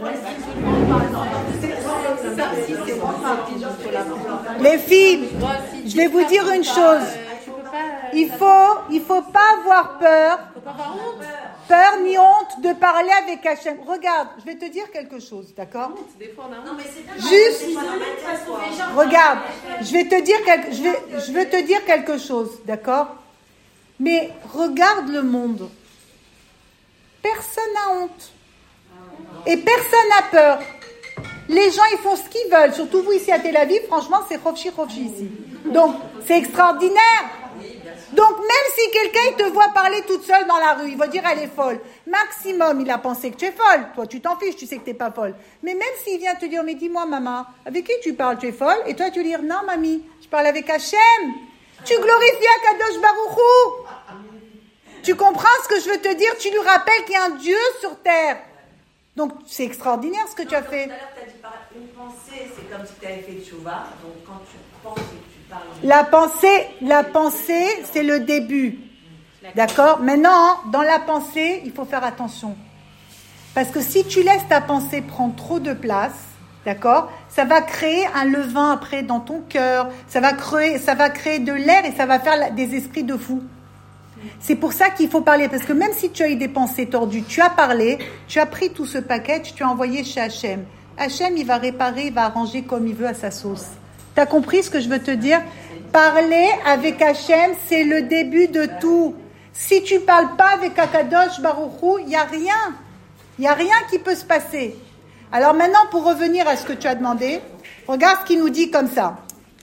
Les filles, je vais vous dire une chose. Il faut, il faut pas avoir peur, peur ni honte de parler avec Hachem. Regarde, je vais te dire quelque chose, d'accord? Juste, regarde, je vais te dire quelque, je vais, je vais te dire quelque chose, d'accord? Mais regarde le monde. Personne n'a honte. Et personne n'a peur. Les gens, ils font ce qu'ils veulent. Surtout vous ici à Tel Aviv, franchement, c'est Khofshi Khofshi ici. Donc, c'est extraordinaire. Donc, même si quelqu'un il te voit parler toute seule dans la rue, il va dire elle est folle. Maximum, il a pensé que tu es folle. Toi, tu t'en fiches, tu sais que tu n'es pas folle. Mais même s'il vient te dire, mais dis-moi, maman, avec qui tu parles? Tu es folle? Et toi, tu lui dis, non, mamie, je parle avec Hachem. Tu glorifies Akadosh Baruch Hu. Tu comprends ce que je veux te dire? Tu lui rappelles qu'il y a un Dieu sur terre. Donc, c'est extraordinaire ce que non, tu as fait. Tout à l'heure, tu as dit par une pensée, c'est comme si tu avais fait tchouva. Donc, quand tu penses et que tu parles... La pensée, la pensée, c'est le début. D'accord? Maintenant, dans la pensée, il faut faire attention. Parce que si tu laisses ta pensée prendre trop de place, d'accord? Ça va créer un levain après dans ton cœur. Ça va créer, ça va créer de l'air et ça va faire des esprits de fous. C'est pour ça qu'il faut parler, parce que même si tu as eu des pensées tordues, tu as parlé, tu as pris tout ce package, tu as envoyé chez Hachem. Hachem, il va réparer, il va arranger comme il veut à sa sauce. Tu as compris ce que je veux te dire? Parler avec Hachem, c'est le début de tout. Si tu parles pas avec Akadosh Baruch Hu, il n'y a rien. Il n'y a rien qui peut se passer. Alors maintenant, pour revenir à ce que tu as demandé, Regarde ce qu'il nous dit comme ça.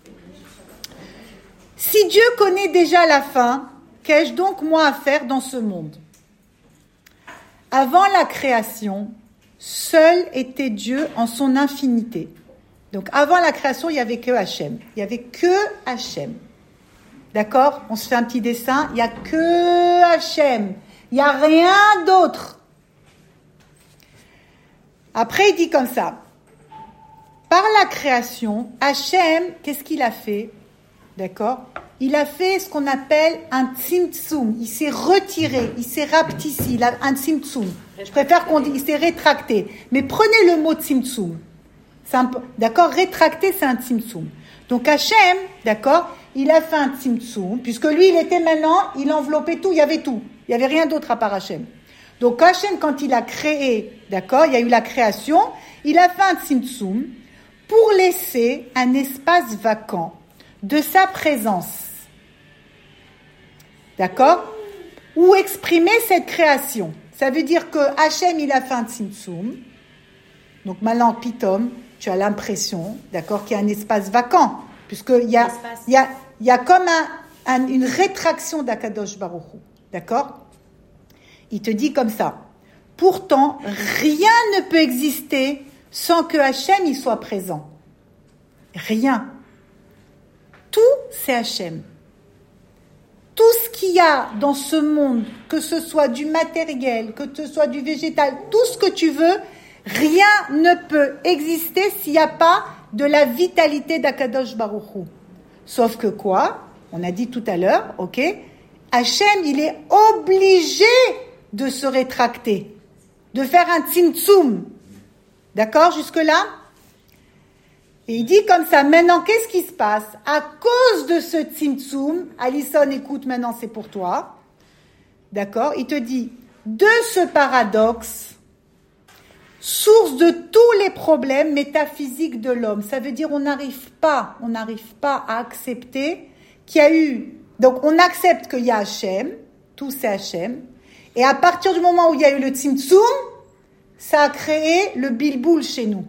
Si Dieu connaît déjà la fin, qu'ai-je donc moi à faire dans ce monde? Avant la création, seul était Dieu en son infinité. Donc avant la création, il n'y avait que Hachem. Il n'y avait que Hachem. D'accord? On se fait un petit dessin. Il n'y a que Hachem. Il n'y a rien d'autre. Après, il dit comme ça. Par la création, Hachem, qu'est-ce qu'il a fait? D'accord? Il a fait ce qu'on appelle un tzimtzum. Il s'est retiré, il s'est rapetissé. Il a un tzimtzum. Je préfère qu'on dise, il s'est rétracté. Mais prenez le mot tzimtzum. C'est un peu, d'accord? Rétracté, c'est un tzimtzum. Donc Hachem, d'accord? Il a fait un tzimtzum, puisque lui, il était maintenant, il enveloppait tout, il y avait tout. Il n'y avait rien d'autre à part Hachem. Donc Hachem, quand il a créé, d'accord? Il y a eu la création, il a fait un tzimtzum pour laisser un espace vacant de sa présence. D'accord? Où exprimer cette création. Ça veut dire que Hachem, il a fait un tzimtzum. Donc maintenant, pitom, tu as l'impression, d'accord, qu'il y a un espace vacant. Puisqu'il y a, il y a, il y a comme un, un, une rétraction d'Akadosh Baruch Hu. D'accord? Il te dit comme ça. Pourtant, rien ne peut exister sans que Hachem y soit présent. Rien. Tout, c'est Hachem. Tout ce qu'il y a dans ce monde, que ce soit du matériel, que ce soit du végétal, tout ce que tu veux, rien ne peut exister s'il n'y a pas de la vitalité d'Akadosh Baruch Hu. Sauf que quoi? On a dit tout à l'heure, ok? Hachem, il est obligé de se rétracter, de faire un tzimtzum. D'accord, jusque-là? Et il dit comme ça, maintenant, qu'est-ce qui se passe? À cause de ce tzimtzum, Alison, écoute, maintenant, c'est pour toi. D'accord? Il te dit, de ce paradoxe, source de tous les problèmes métaphysiques de l'homme. Ça veut dire on n'arrive pas, on n'arrive pas à accepter qu'il y a eu... Donc, on accepte qu'il y a Hachem, tout c'est Hachem, et à partir du moment où il y a eu le tzimtzum, ça a créé le bilboul chez nous.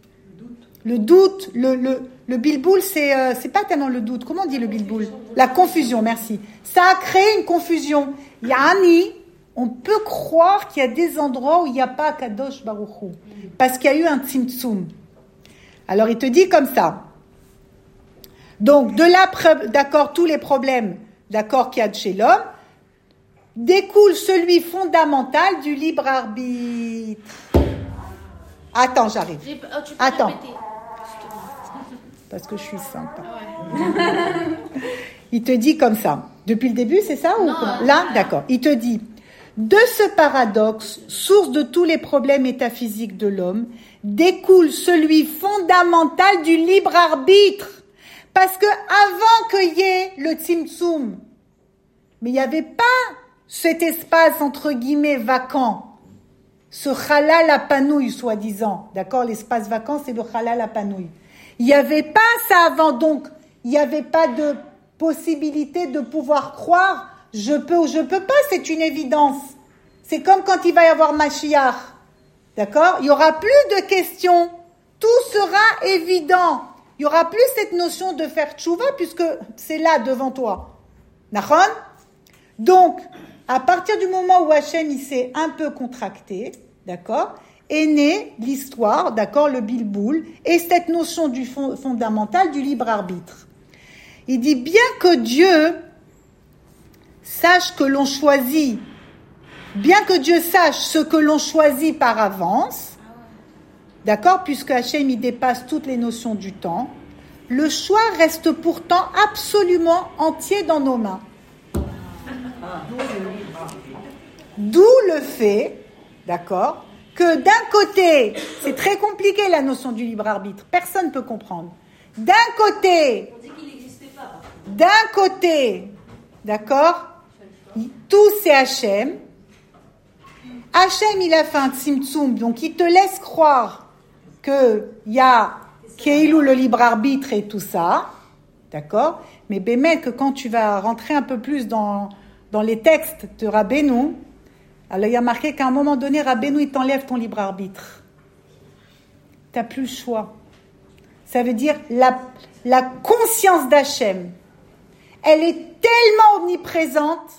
Le doute, le, le, le bilboul, c'est, euh, c'est pas tellement le doute. Comment on dit le bilboul? La confusion, merci. Ça a créé une confusion. Yani, on peut croire qu'il y a des endroits où il n'y a pas Kadosh Baruch Hu, parce qu'il y a eu un tzimtzum. Alors, il te dit comme ça. Donc, de là, d'accord, tous les problèmes, d'accord, qu'il y a chez l'homme, découle celui fondamental du libre arbitre. Attends, j'arrive. J'ai... Oh, tu peux Attends. répéter. Parce que je suis sympa. Ouais. Il te dit comme ça. Depuis le début, c'est ça ou non, quoi? Là, non. D'accord. Il te dit, de ce paradoxe, source de tous les problèmes métaphysiques de l'homme, découle celui fondamental du libre arbitre. Parce que avant qu'il y ait le tzimtzum, mais il n'y avait pas cet espace entre guillemets vacant, ce halal à panouille, soi-disant. D'accord? L'espace vacant, c'est le halal à panouille. Il n'y avait pas ça avant, donc il n'y avait pas de possibilité de pouvoir croire je peux ou je peux pas, c'est une évidence. C'est comme quand il va y avoir Mashiach. D'accord? Il n'y aura plus de questions. Tout sera évident. Il n'y aura plus cette notion de faire tchouva puisque c'est là devant toi. Nachon? Donc, à partir du moment où Hachem il s'est un peu contracté, d'accord, est née l'histoire, d'accord, le bilboul, et cette notion du fond, fondamental du libre arbitre. Il dit bien que Dieu sache que l'on choisit, bien que Dieu sache ce que l'on choisit par avance, d'accord, puisque Hachem il dépasse toutes les notions du temps, le choix reste pourtant absolument entier dans nos mains. D'où le fait, d'accord, que d'un côté, c'est très compliqué la notion du libre arbitre, personne ne peut comprendre. D'un côté, On dit qu'il n'existait pas. d'un côté, d'accord, tout c'est Hachem. Hachem, il a fait un tzimtzum, donc il te laisse croire qu'il y a Keilou le libre arbitre et tout ça, d'accord, mais bémet que quand tu vas rentrer un peu plus dans, dans les textes de Rabbeinu, alors il y a marqué qu'à un moment donné, Rabbeinu, il t'enlève ton libre arbitre. Tu n'as plus le choix. ça veut dire la, la conscience d'Hachem. Elle est tellement omniprésente,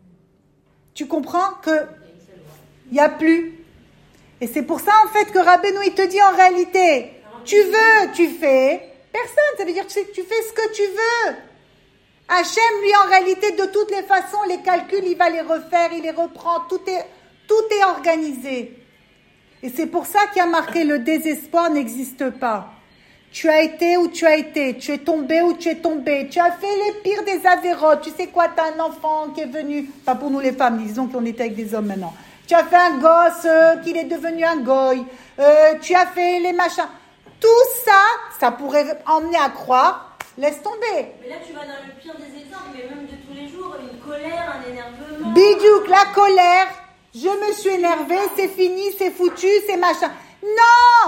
tu comprends, qu'il n'y a plus. Et c'est pour ça, en fait, que Rabbeinu, il te dit en réalité, tu veux, tu fais. Personne, ça veut dire que tu fais ce que tu veux. Hachem, lui, en réalité, de toutes les façons, les calculs, il va les refaire, il les reprend, tout est, tout est organisé. Et c'est pour ça qu'il y a marqué, le désespoir n'existe pas. Tu as été où tu as été, tu es tombé où tu es tombé, tu as fait les pires des avérotes. Tu sais quoi, tu as un enfant qui est venu, pas pour nous les femmes, disons qu'on était avec des hommes maintenant. Tu as fait un gosse, euh, qu'il est devenu un goy, euh, tu as fait les machins. Tout ça, ça pourrait emmener à croire, laisse tomber. Mais là, tu vas dans le pire des exemples, mais même de tous les jours, une colère, un énervement. Bidiouk, la colère, je me suis énervée, c'est fini, c'est foutu, c'est machin. Non!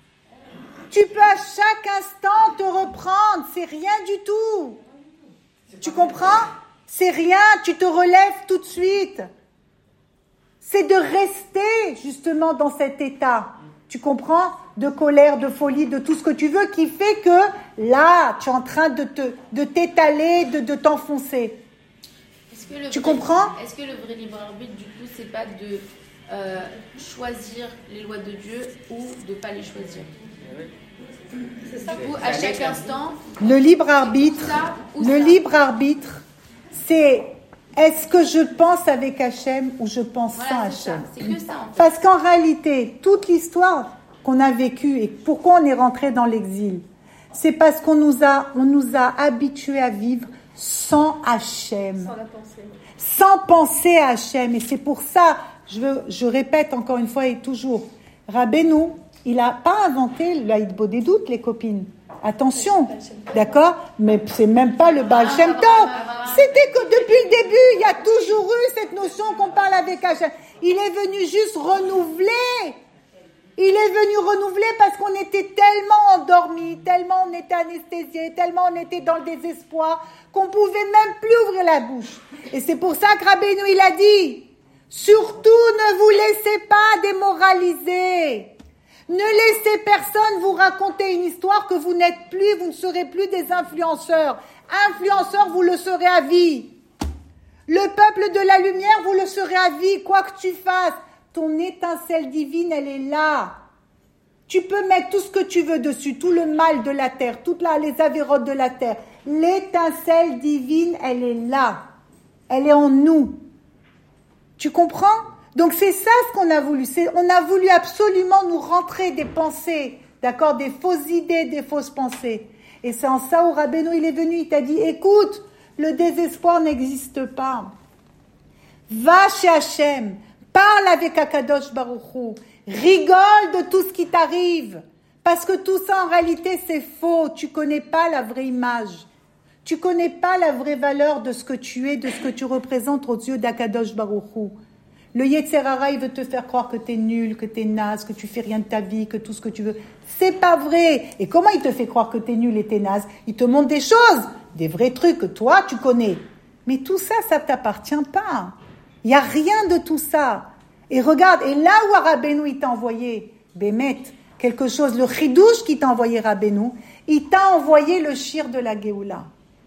Tu peux à chaque instant te reprendre, c'est rien du tout. Tu comprends? C'est rien, tu te relèves tout de suite. C'est de rester justement dans cet état, tu comprends? De colère, de folie, de tout ce que tu veux, qui fait que là, tu es en train de, te, de t'étaler, de, de t'enfoncer. Est-ce que le tu vrai, comprends? Est-ce que le vrai libre arbitre, du coup, c'est pas de euh, choisir les lois de Dieu ou de pas les choisir? C'est ça. Du coup, à chaque instant, le libre arbitre, ça, ou le ça. libre arbitre, c'est est-ce que je pense avec Hachem ou je pense Voilà, sans c'est ça. Hachem? C'est que ça, en fait. Parce qu'en réalité, toute l'histoire qu'on a vécue et pourquoi on est rentré dans l'exil, c'est parce qu'on nous a, on nous a habitués à vivre sans Hachem. Sans la pensée. Sans penser à Hachem. Et c'est pour ça, je, veux, je répète encore une fois et toujours, Rabbeinu, il n'a pas inventé l'Aïd Bodédout, les copines. Attention, d'accord? Mais c'est même pas le Baal Shem Tov. C'était que depuis le début, il y a toujours eu cette notion qu'on parle avec Hachem. Il est venu juste renouveler. Il est venu renouveler parce qu'on était tellement endormis, tellement on était anesthésiés, tellement on était dans le désespoir qu'on pouvait même plus ouvrir la bouche. Et c'est pour ça que Rabbeinu, il a dit, surtout ne vous laissez pas démoraliser. Ne laissez personne vous raconter une histoire que vous n'êtes plus, vous ne serez plus des influenceurs. Influenceurs, vous le serez à vie. Le peuple de la lumière, vous le serez à vie, quoi que tu fasses. Ton étincelle divine, elle est là. Tu peux mettre tout ce que tu veux dessus, tout le mal de la terre, toutes la, les avérotes de la terre. L'étincelle divine, elle est là. Elle est en nous. Tu comprends? Donc c'est ça ce qu'on a voulu. C'est, on a voulu absolument nous rentrer des pensées, d'accord, des fausses idées, des fausses pensées. Et c'est en ça où Rabbeinu, il est venu, il t'a dit, écoute, le désespoir n'existe pas. Va chez Hachem, parle avec Akadosh Baruch Hu, rigole de tout ce qui t'arrive. Parce que tout ça, en réalité, c'est faux. Tu connais pas la vraie image. Tu connais pas la vraie valeur de ce que tu es, de ce que tu représentes aux yeux d'Akadosh Baruch Hu. Le Yetzer Hara, il veut te faire croire que t'es nul, que t'es naze, que tu fais rien de ta vie, que tout ce que tu veux. C'est pas vrai. Et comment il te fait croire que t'es nul et t'es naze? Il te montre des choses, des vrais trucs que toi, tu connais. Mais tout ça, ça t'appartient pas. Il y a rien de tout ça. Et regarde, et là où Rabbeinu, il t'a envoyé, Bémet, quelque chose, le chidouche qui t'a envoyé Rabbeinu, il t'a envoyé le shir de la Géoula.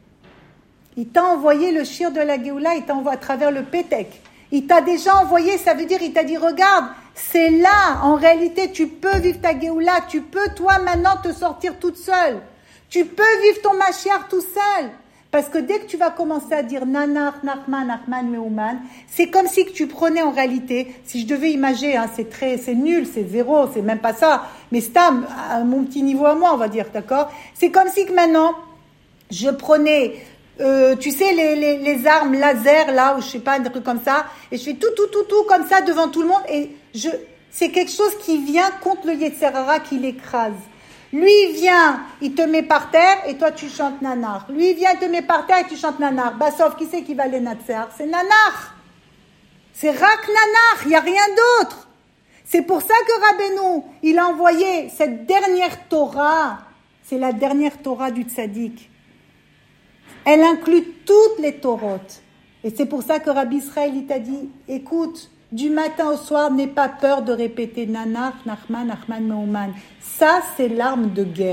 Il t'a envoyé le shir de la Géoula, il t'a envoyé à travers le Pétek. Il t'a déjà envoyé, ça veut dire, il t'a dit, regarde, c'est là, en réalité, tu peux vivre ta Géoula, tu peux, toi, maintenant, te sortir toute seule. Tu peux vivre ton Mashiach tout seul. Parce que dès que tu vas commencer à dire Nanach, Nachman, Nachman, Meuman, c'est comme si que tu prenais en réalité, si je devais imager, hein, c'est très, c'est nul, c'est zéro, c'est même pas ça, mais c'est à, à mon petit niveau à moi, on va dire, d'accord? C'est comme si que maintenant, je prenais, euh, tu sais, les, les, les armes laser, là, ou je sais pas, un truc comme ça, et je fais tout, tout, tout, tout, comme ça, devant tout le monde, et je, c'est quelque chose qui vient contre le Yetzer Hara, qui l'écrase. Lui, il vient, il te met par terre, et toi, tu chantes Nanar. Lui, il vient, il te met par terre, et tu chantes Nanar. Bah, sauf, qui c'est qui va les Natser? C'est Nanar. C'est Rak Nanar, il n'y a rien d'autre. C'est pour ça que Rabbeinu, il a envoyé cette dernière Torah. C'est la dernière Torah du Tzaddik. Elle inclut toutes les Torotes. Et c'est pour ça que Rabbi Israël, il t'a dit, écoute, du matin au soir, n'aie pas peur de répéter Nanar, Nachman, Nachman, Meuman. Ça, c'est l'arme de guerre.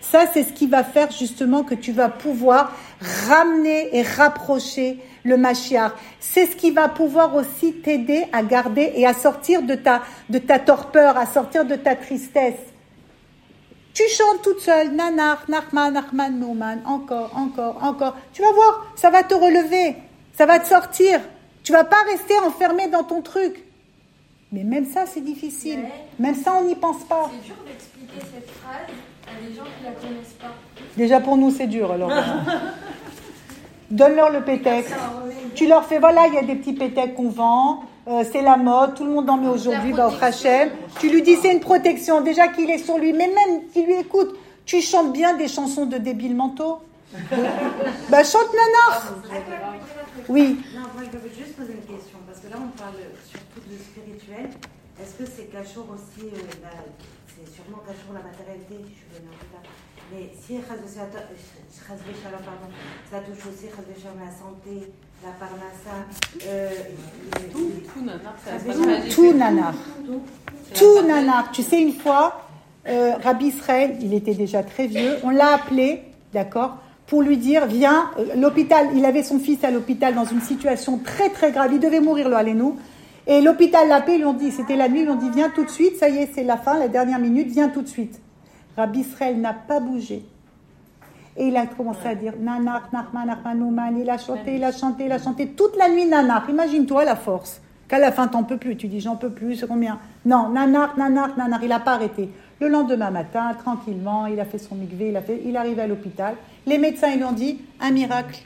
Ça, c'est ce qui va faire justement que tu vas pouvoir ramener et rapprocher le Mashiach. C'est ce qui va pouvoir aussi t'aider à garder et à sortir de ta, de ta torpeur, à sortir de ta tristesse. Tu chantes toute seule, Nanar, Nachman, Nachman, Nouman, encore, encore, encore. Tu vas voir, ça va te relever, ça va te sortir. Tu vas pas rester enfermé dans ton truc. Mais même ça, c'est difficile. Mais même ça, on n'y pense pas. C'est dur d'expliquer cette phrase à des gens qui la connaissent pas. Déjà pour nous, c'est dur alors. Donne-leur le pétec. Tu leur fais, voilà, il y a des petits pétecs qu'on vend. Euh, c'est la mode, tout le monde en met aujourd'hui, bah, au Hachem. Tu lui dis c'est une protection, déjà qu'il est sur lui, mais même qu'il lui écoute. Tu chantes bien des chansons de débiles mentaux. Bah chante Nanar. Oui. Non, moi je veux juste poser une question, parce que là on parle surtout de spirituel. Est-ce que c'est Kachour aussi, euh, la, c'est sûrement Kachour la matérialité, je suis venue en tout cas. Mais si Chazvé pardon, ça touche aussi Chazvé la santé, la parnassa, euh, tout, tout nanar, tout, tout nanar, tout nanar. Tu sais, une fois, euh, Rabbi Israël, il était déjà très vieux, on l'a appelé, d'accord, pour lui dire, viens, euh, l'hôpital, il avait son fils à l'hôpital dans une situation très très grave, il devait mourir, le allez-nous, et l'hôpital l'a appelé, ils lui ont dit, c'était la nuit, ils lui ont dit, viens tout de suite, ça y est, c'est la fin, la dernière minute, viens tout de suite. Rabbi Israël n'a pas bougé. Et il a commencé à dire Nanar, Nachman, Nachman, Nouman. Il a chanté, il a chanté, il a chanté toute la nuit Nanar. Imagine-toi la force. Qu'à la fin, t'en peux plus. Tu dis j'en peux plus, c'est combien? Non, Nanar, Nanar, Nanar. Il n'a pas arrêté. Le lendemain matin, tranquillement, il a fait son mikvé, il a fait, il est arrivé à l'hôpital. Les médecins, ils lui ont dit un miracle.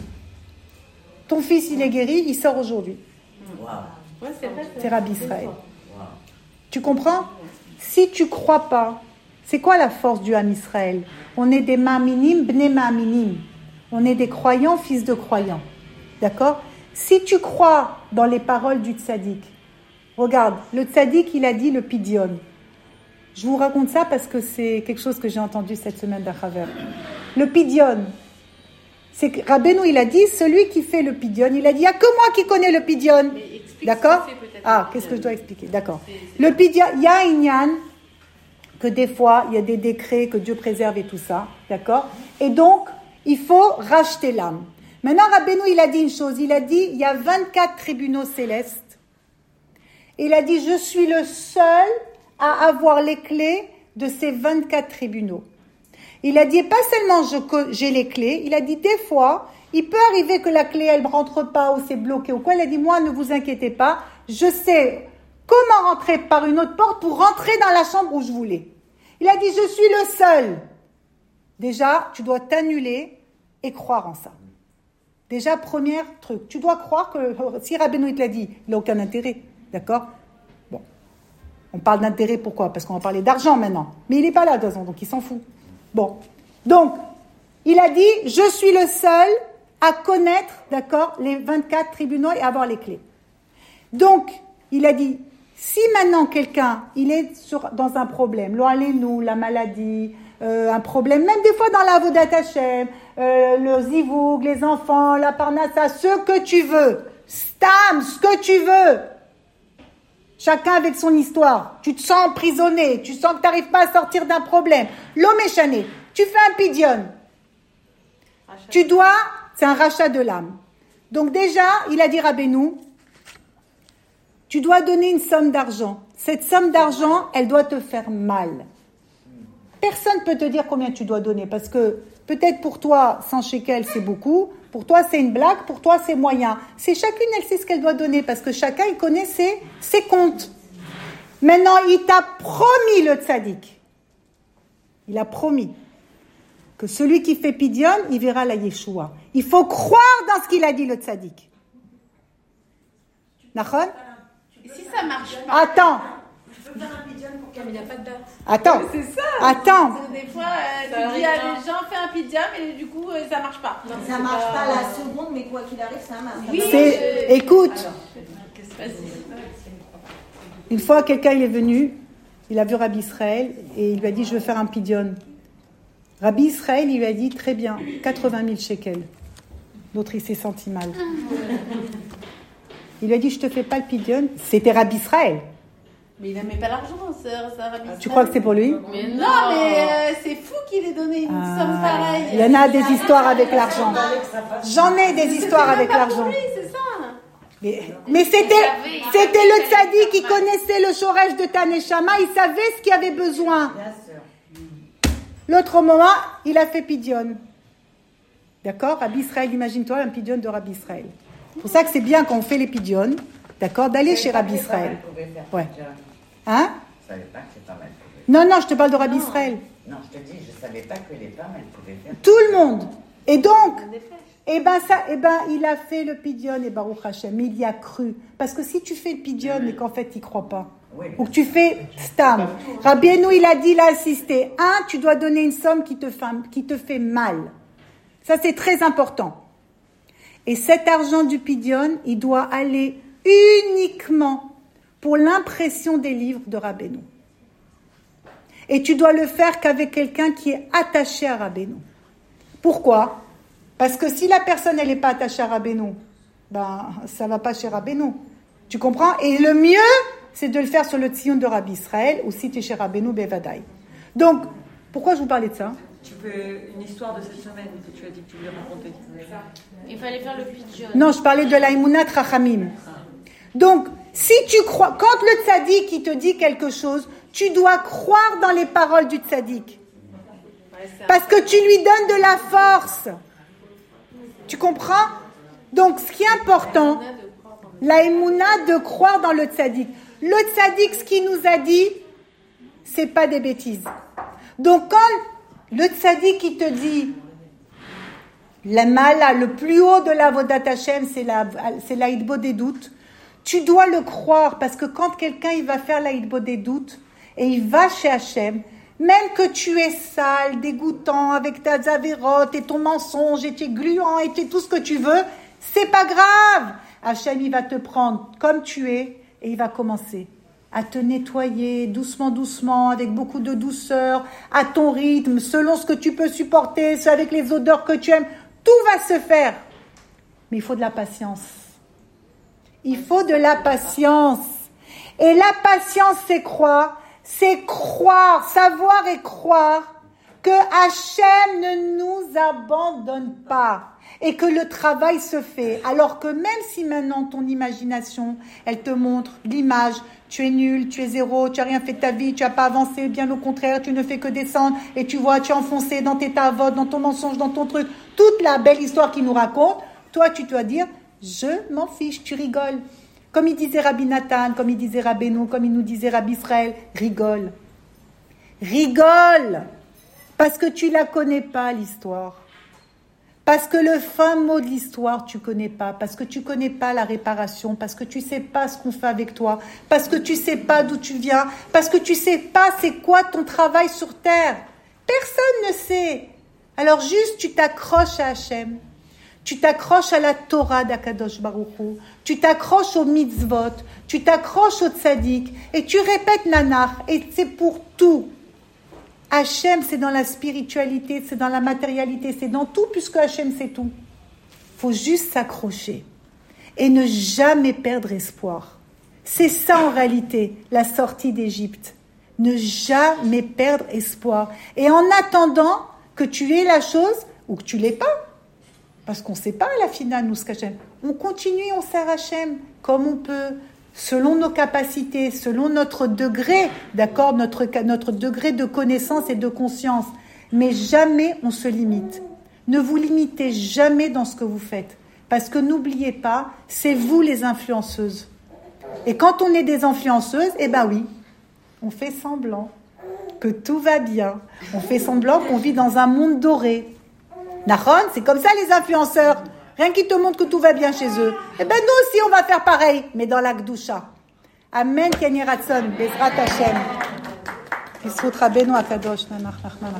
Ton fils, il est guéri, il sort aujourd'hui. Wow. Ouais, c'est vrai, c'est Rabbi Israël. Wow. Tu comprends? Si tu crois pas, c'est quoi la force du Ham Israël? On est des ma'aminim, bnei ma'aminim. On est des croyants, fils de croyants. D'accord? Si tu crois dans les paroles du tzaddik, regarde, le tzaddik, il a dit le pidyon. Je vous raconte ça parce que c'est quelque chose que j'ai entendu cette semaine d'Achaver. Le pidyon, c'est que Rabbeinu, il a dit, celui qui fait le pidyon, il a dit, il n'y a que moi qui connais le pidyon. D'accord? Ah, qu'est-ce que je dois expliquer? D'accord. Le pidyon, il y a un inyan, que des fois, il y a des décrets que Dieu préserve et tout ça, d'accord? Et donc, il faut racheter l'âme. Maintenant, Rabbeinu, il a dit une chose, il a dit, il y a vingt-quatre tribunaux célestes. Et il a dit, je suis le seul à avoir les clés de ces vingt-quatre tribunaux. Il a dit, pas seulement je, j'ai les clés, il a dit, des fois, il peut arriver que la clé, elle ne rentre pas ou c'est bloqué ou quoi. Il a dit, moi, ne vous inquiétez pas, je sais comment rentrer par une autre porte pour rentrer dans la chambre où je voulais. Il a dit, je suis le seul. Déjà, tu dois t'annuler et croire en ça. Déjà, premier truc, tu dois croire que si Rabbeinu il te l'a dit, il n'a aucun intérêt. D'accord? Bon. On parle d'intérêt, pourquoi? Parce qu'on va parler d'argent maintenant. Mais il n'est pas là, de toute façon, donc il s'en fout. Bon. Donc, il a dit, je suis le seul à connaître, d'accord, les vingt-quatre tribunaux et avoir les clés. Donc, il a dit, si maintenant quelqu'un, il est sur, dans un problème, lo alenu, la maladie, euh, un problème, même des fois dans la Avodat Hashem, euh, le zivoug, les enfants, la parnassa, ce que tu veux, stam, ce que tu veux, chacun avec son histoire, tu te sens emprisonné, tu sens que tu n'arrives pas à sortir d'un problème, l'homme échané, tu fais un pidyon, tu dois, c'est un rachat de l'âme. Donc déjà, il a dit Rabbeinu, tu dois donner une somme d'argent. Cette somme d'argent, elle doit te faire mal. Personne ne peut te dire combien tu dois donner, parce que peut-être pour toi, cent shekels, c'est beaucoup. Pour toi, c'est une blague. Pour toi, c'est moyen. C'est chacune, elle sait ce qu'elle doit donner, parce que chacun, il connaît ses, ses comptes. Maintenant, il t'a promis le tzaddik. Il a promis que celui qui fait pidyon, il verra la Yeshua. Il faut croire dans ce qu'il a dit, le tzaddik. Nachon? Et si ça marche pas? Attends. Je peux faire un pidyon pour qu'il n'y a pas de date. Attends. C'est ça. Attends. Parce que des fois, euh, tu dis à des gens, fais un pidyon, mais du coup, euh, ça marche pas. Non, ça marche pas, pas la seconde, mais quoi qu'il arrive, ça marche. Oui, c'est, euh, écoute. Alors, une fois, quelqu'un il est venu, il a vu Rabbi Israël et il lui a dit, je veux faire un pidyon. Rabbi Israël, il lui a dit, très bien, quatre-vingt mille shekels. L'autre, il s'est senti mal. Il lui a dit, je te fais pas le pidyon. C'était Rabbi Israël. Mais il n'aimait pas l'argent, ça, ça Rabbi Tu crois que c'est pour lui? Mais non, mais euh, c'est fou qu'il ait donné une Ah, somme pareille. il y en a des histoires avec l'argent. J'en ai des histoires avec l'argent. Oui, c'est ça. Mais, mais c'était, c'était le tzaddik qui connaissait le shoresh de ta neshama, il savait ce qu'il avait besoin. L'autre moment, il a fait pidyon. D'accord? Rabbi Israël, imagine-toi un pidyon de Rabbi Israël. C'est pour ça que c'est bien quand on fait les pidyon, d'accord, d'aller chez Rabbi Israël. Ouais. Hein? Je savais pas que les femmes, elles pouvaient faire. Non, non, je te parle de Rabbi Israël. Non, je te dis, je savais pas que les femmes, elles pouvaient faire. Tout le monde. Et donc, eh ben ça, eh ben il a fait le pidyon et Baruch Hashem, il y a cru. Parce que si tu fais le pidyon et qu'en fait tu n'y crois pas, Oui, ou que tu fais stam, Rabbi Enou, il a dit, il a insisté. Un, tu dois donner une somme qui te fait, qui te fait mal. Ça c'est très important. Et cet argent du pidyon, il doit aller uniquement pour l'impression des livres de Rabbi Enou. Et tu dois le faire qu'avec quelqu'un qui est attaché à Rabbi Enou. Pourquoi? Parce que si la personne elle n'est pas attachée à Rabbi Enou, ben ça va pas chez Rabbi Enou. Tu comprends? Et le mieux, c'est de le faire sur le tzion de Rabbi Israël, ou si tu es chez Rabbi Enou, bevadaï. Donc, pourquoi je vous parlais de ça? Tu peux une histoire de cette semaine que tu as dit que tu voulais raconter. Il fallait faire le pidyon. Non, je parlais de l'Aïmounat Rachamim. Donc, si tu crois, quand le tzaddik il te dit quelque chose, tu dois croire dans les paroles du tzaddik. Parce que tu lui donnes de la force. Tu comprends? Donc, ce qui est important, la émouna de croire dans le tzaddik. Le tzaddik, ce qu'il nous a dit, c'est pas des bêtises. Donc, quand le tzaddik, il te dit, la mala, le plus haut de la Vodat Hashem, c'est la, c'est la Hidbo des doutes, tu dois le croire, parce que quand quelqu'un, il va faire la Hidbo des doutes, et il va chez Hashem, même que tu es sale, dégoûtant, avec ta zavérote, et ton mensonge, et tes gluants, et tes tout ce que tu veux, c'est pas grave. Hachem, il va te prendre comme tu es, et il va commencer à te nettoyer doucement, doucement, avec beaucoup de douceur, à ton rythme, selon ce que tu peux supporter, avec les odeurs que tu aimes. Tout va se faire. Mais il faut de la patience. Il faut de la patience. Et la patience, c'est quoi? C'est croire, savoir et croire que Hachem ne nous abandonne pas et que le travail se fait. Alors que même si maintenant ton imagination, elle te montre l'image, tu es nul, tu es zéro, tu n'as rien fait de ta vie, tu n'as pas avancé, bien au contraire, tu ne fais que descendre et tu vois, tu es enfoncé dans tes tavotes, dans ton mensonge, dans ton truc, toute la belle histoire qu'il nous raconte, toi tu dois dire, je m'en fiche, tu rigoles. Comme il disait Rabbi Nathan, comme il disait Rabbi Enou, comme il nous disait Rabbi Israël, rigole. Rigole. Parce que tu la connais pas, l'histoire. Parce que le fin mot de l'histoire, tu connais pas. Parce que tu connais pas la réparation. Parce que tu sais pas ce qu'on fait avec toi. Parce que tu sais pas d'où tu viens. Parce que tu sais pas c'est quoi ton travail sur terre. Personne ne sait. Alors juste, tu t'accroches à Hachem. Tu t'accroches à la Torah d'Akadosh Baruch Hu, tu t'accroches au mitzvot, tu t'accroches au tzaddik, et tu répètes nanar, et c'est pour tout. Hachem, c'est dans la spiritualité, c'est dans la matérialité, c'est dans tout, puisque Hachem, c'est tout. Il faut juste s'accrocher, et ne jamais perdre espoir. C'est ça, en réalité, la sortie d'Égypte. Ne jamais perdre espoir. Et en attendant que tu aies la chose, ou que tu l'aies pas, parce qu'on ne sait pas à la finale, nous, ce qu'Hachem. On continue, on sert Hachem comme on peut, selon nos capacités, selon notre degré, d'accord, notre, notre degré de connaissance et de conscience. Mais jamais on se limite. Ne vous limitez jamais dans ce que vous faites. Parce que n'oubliez pas, c'est vous les influenceuses. Et quand on est des influenceuses, eh ben oui, on fait semblant que tout va bien. On fait semblant qu'on vit dans un monde doré. Nahon, c'est comme ça les influenceurs. Rien qui te montre que tout va bien chez eux. Eh ben nous aussi on va faire pareil, mais dans la Gdusha. Amen, Kenny Ratson, Bezrat Hashem. Bisrut Rabbeinu Akadosh, Nanach Nachman.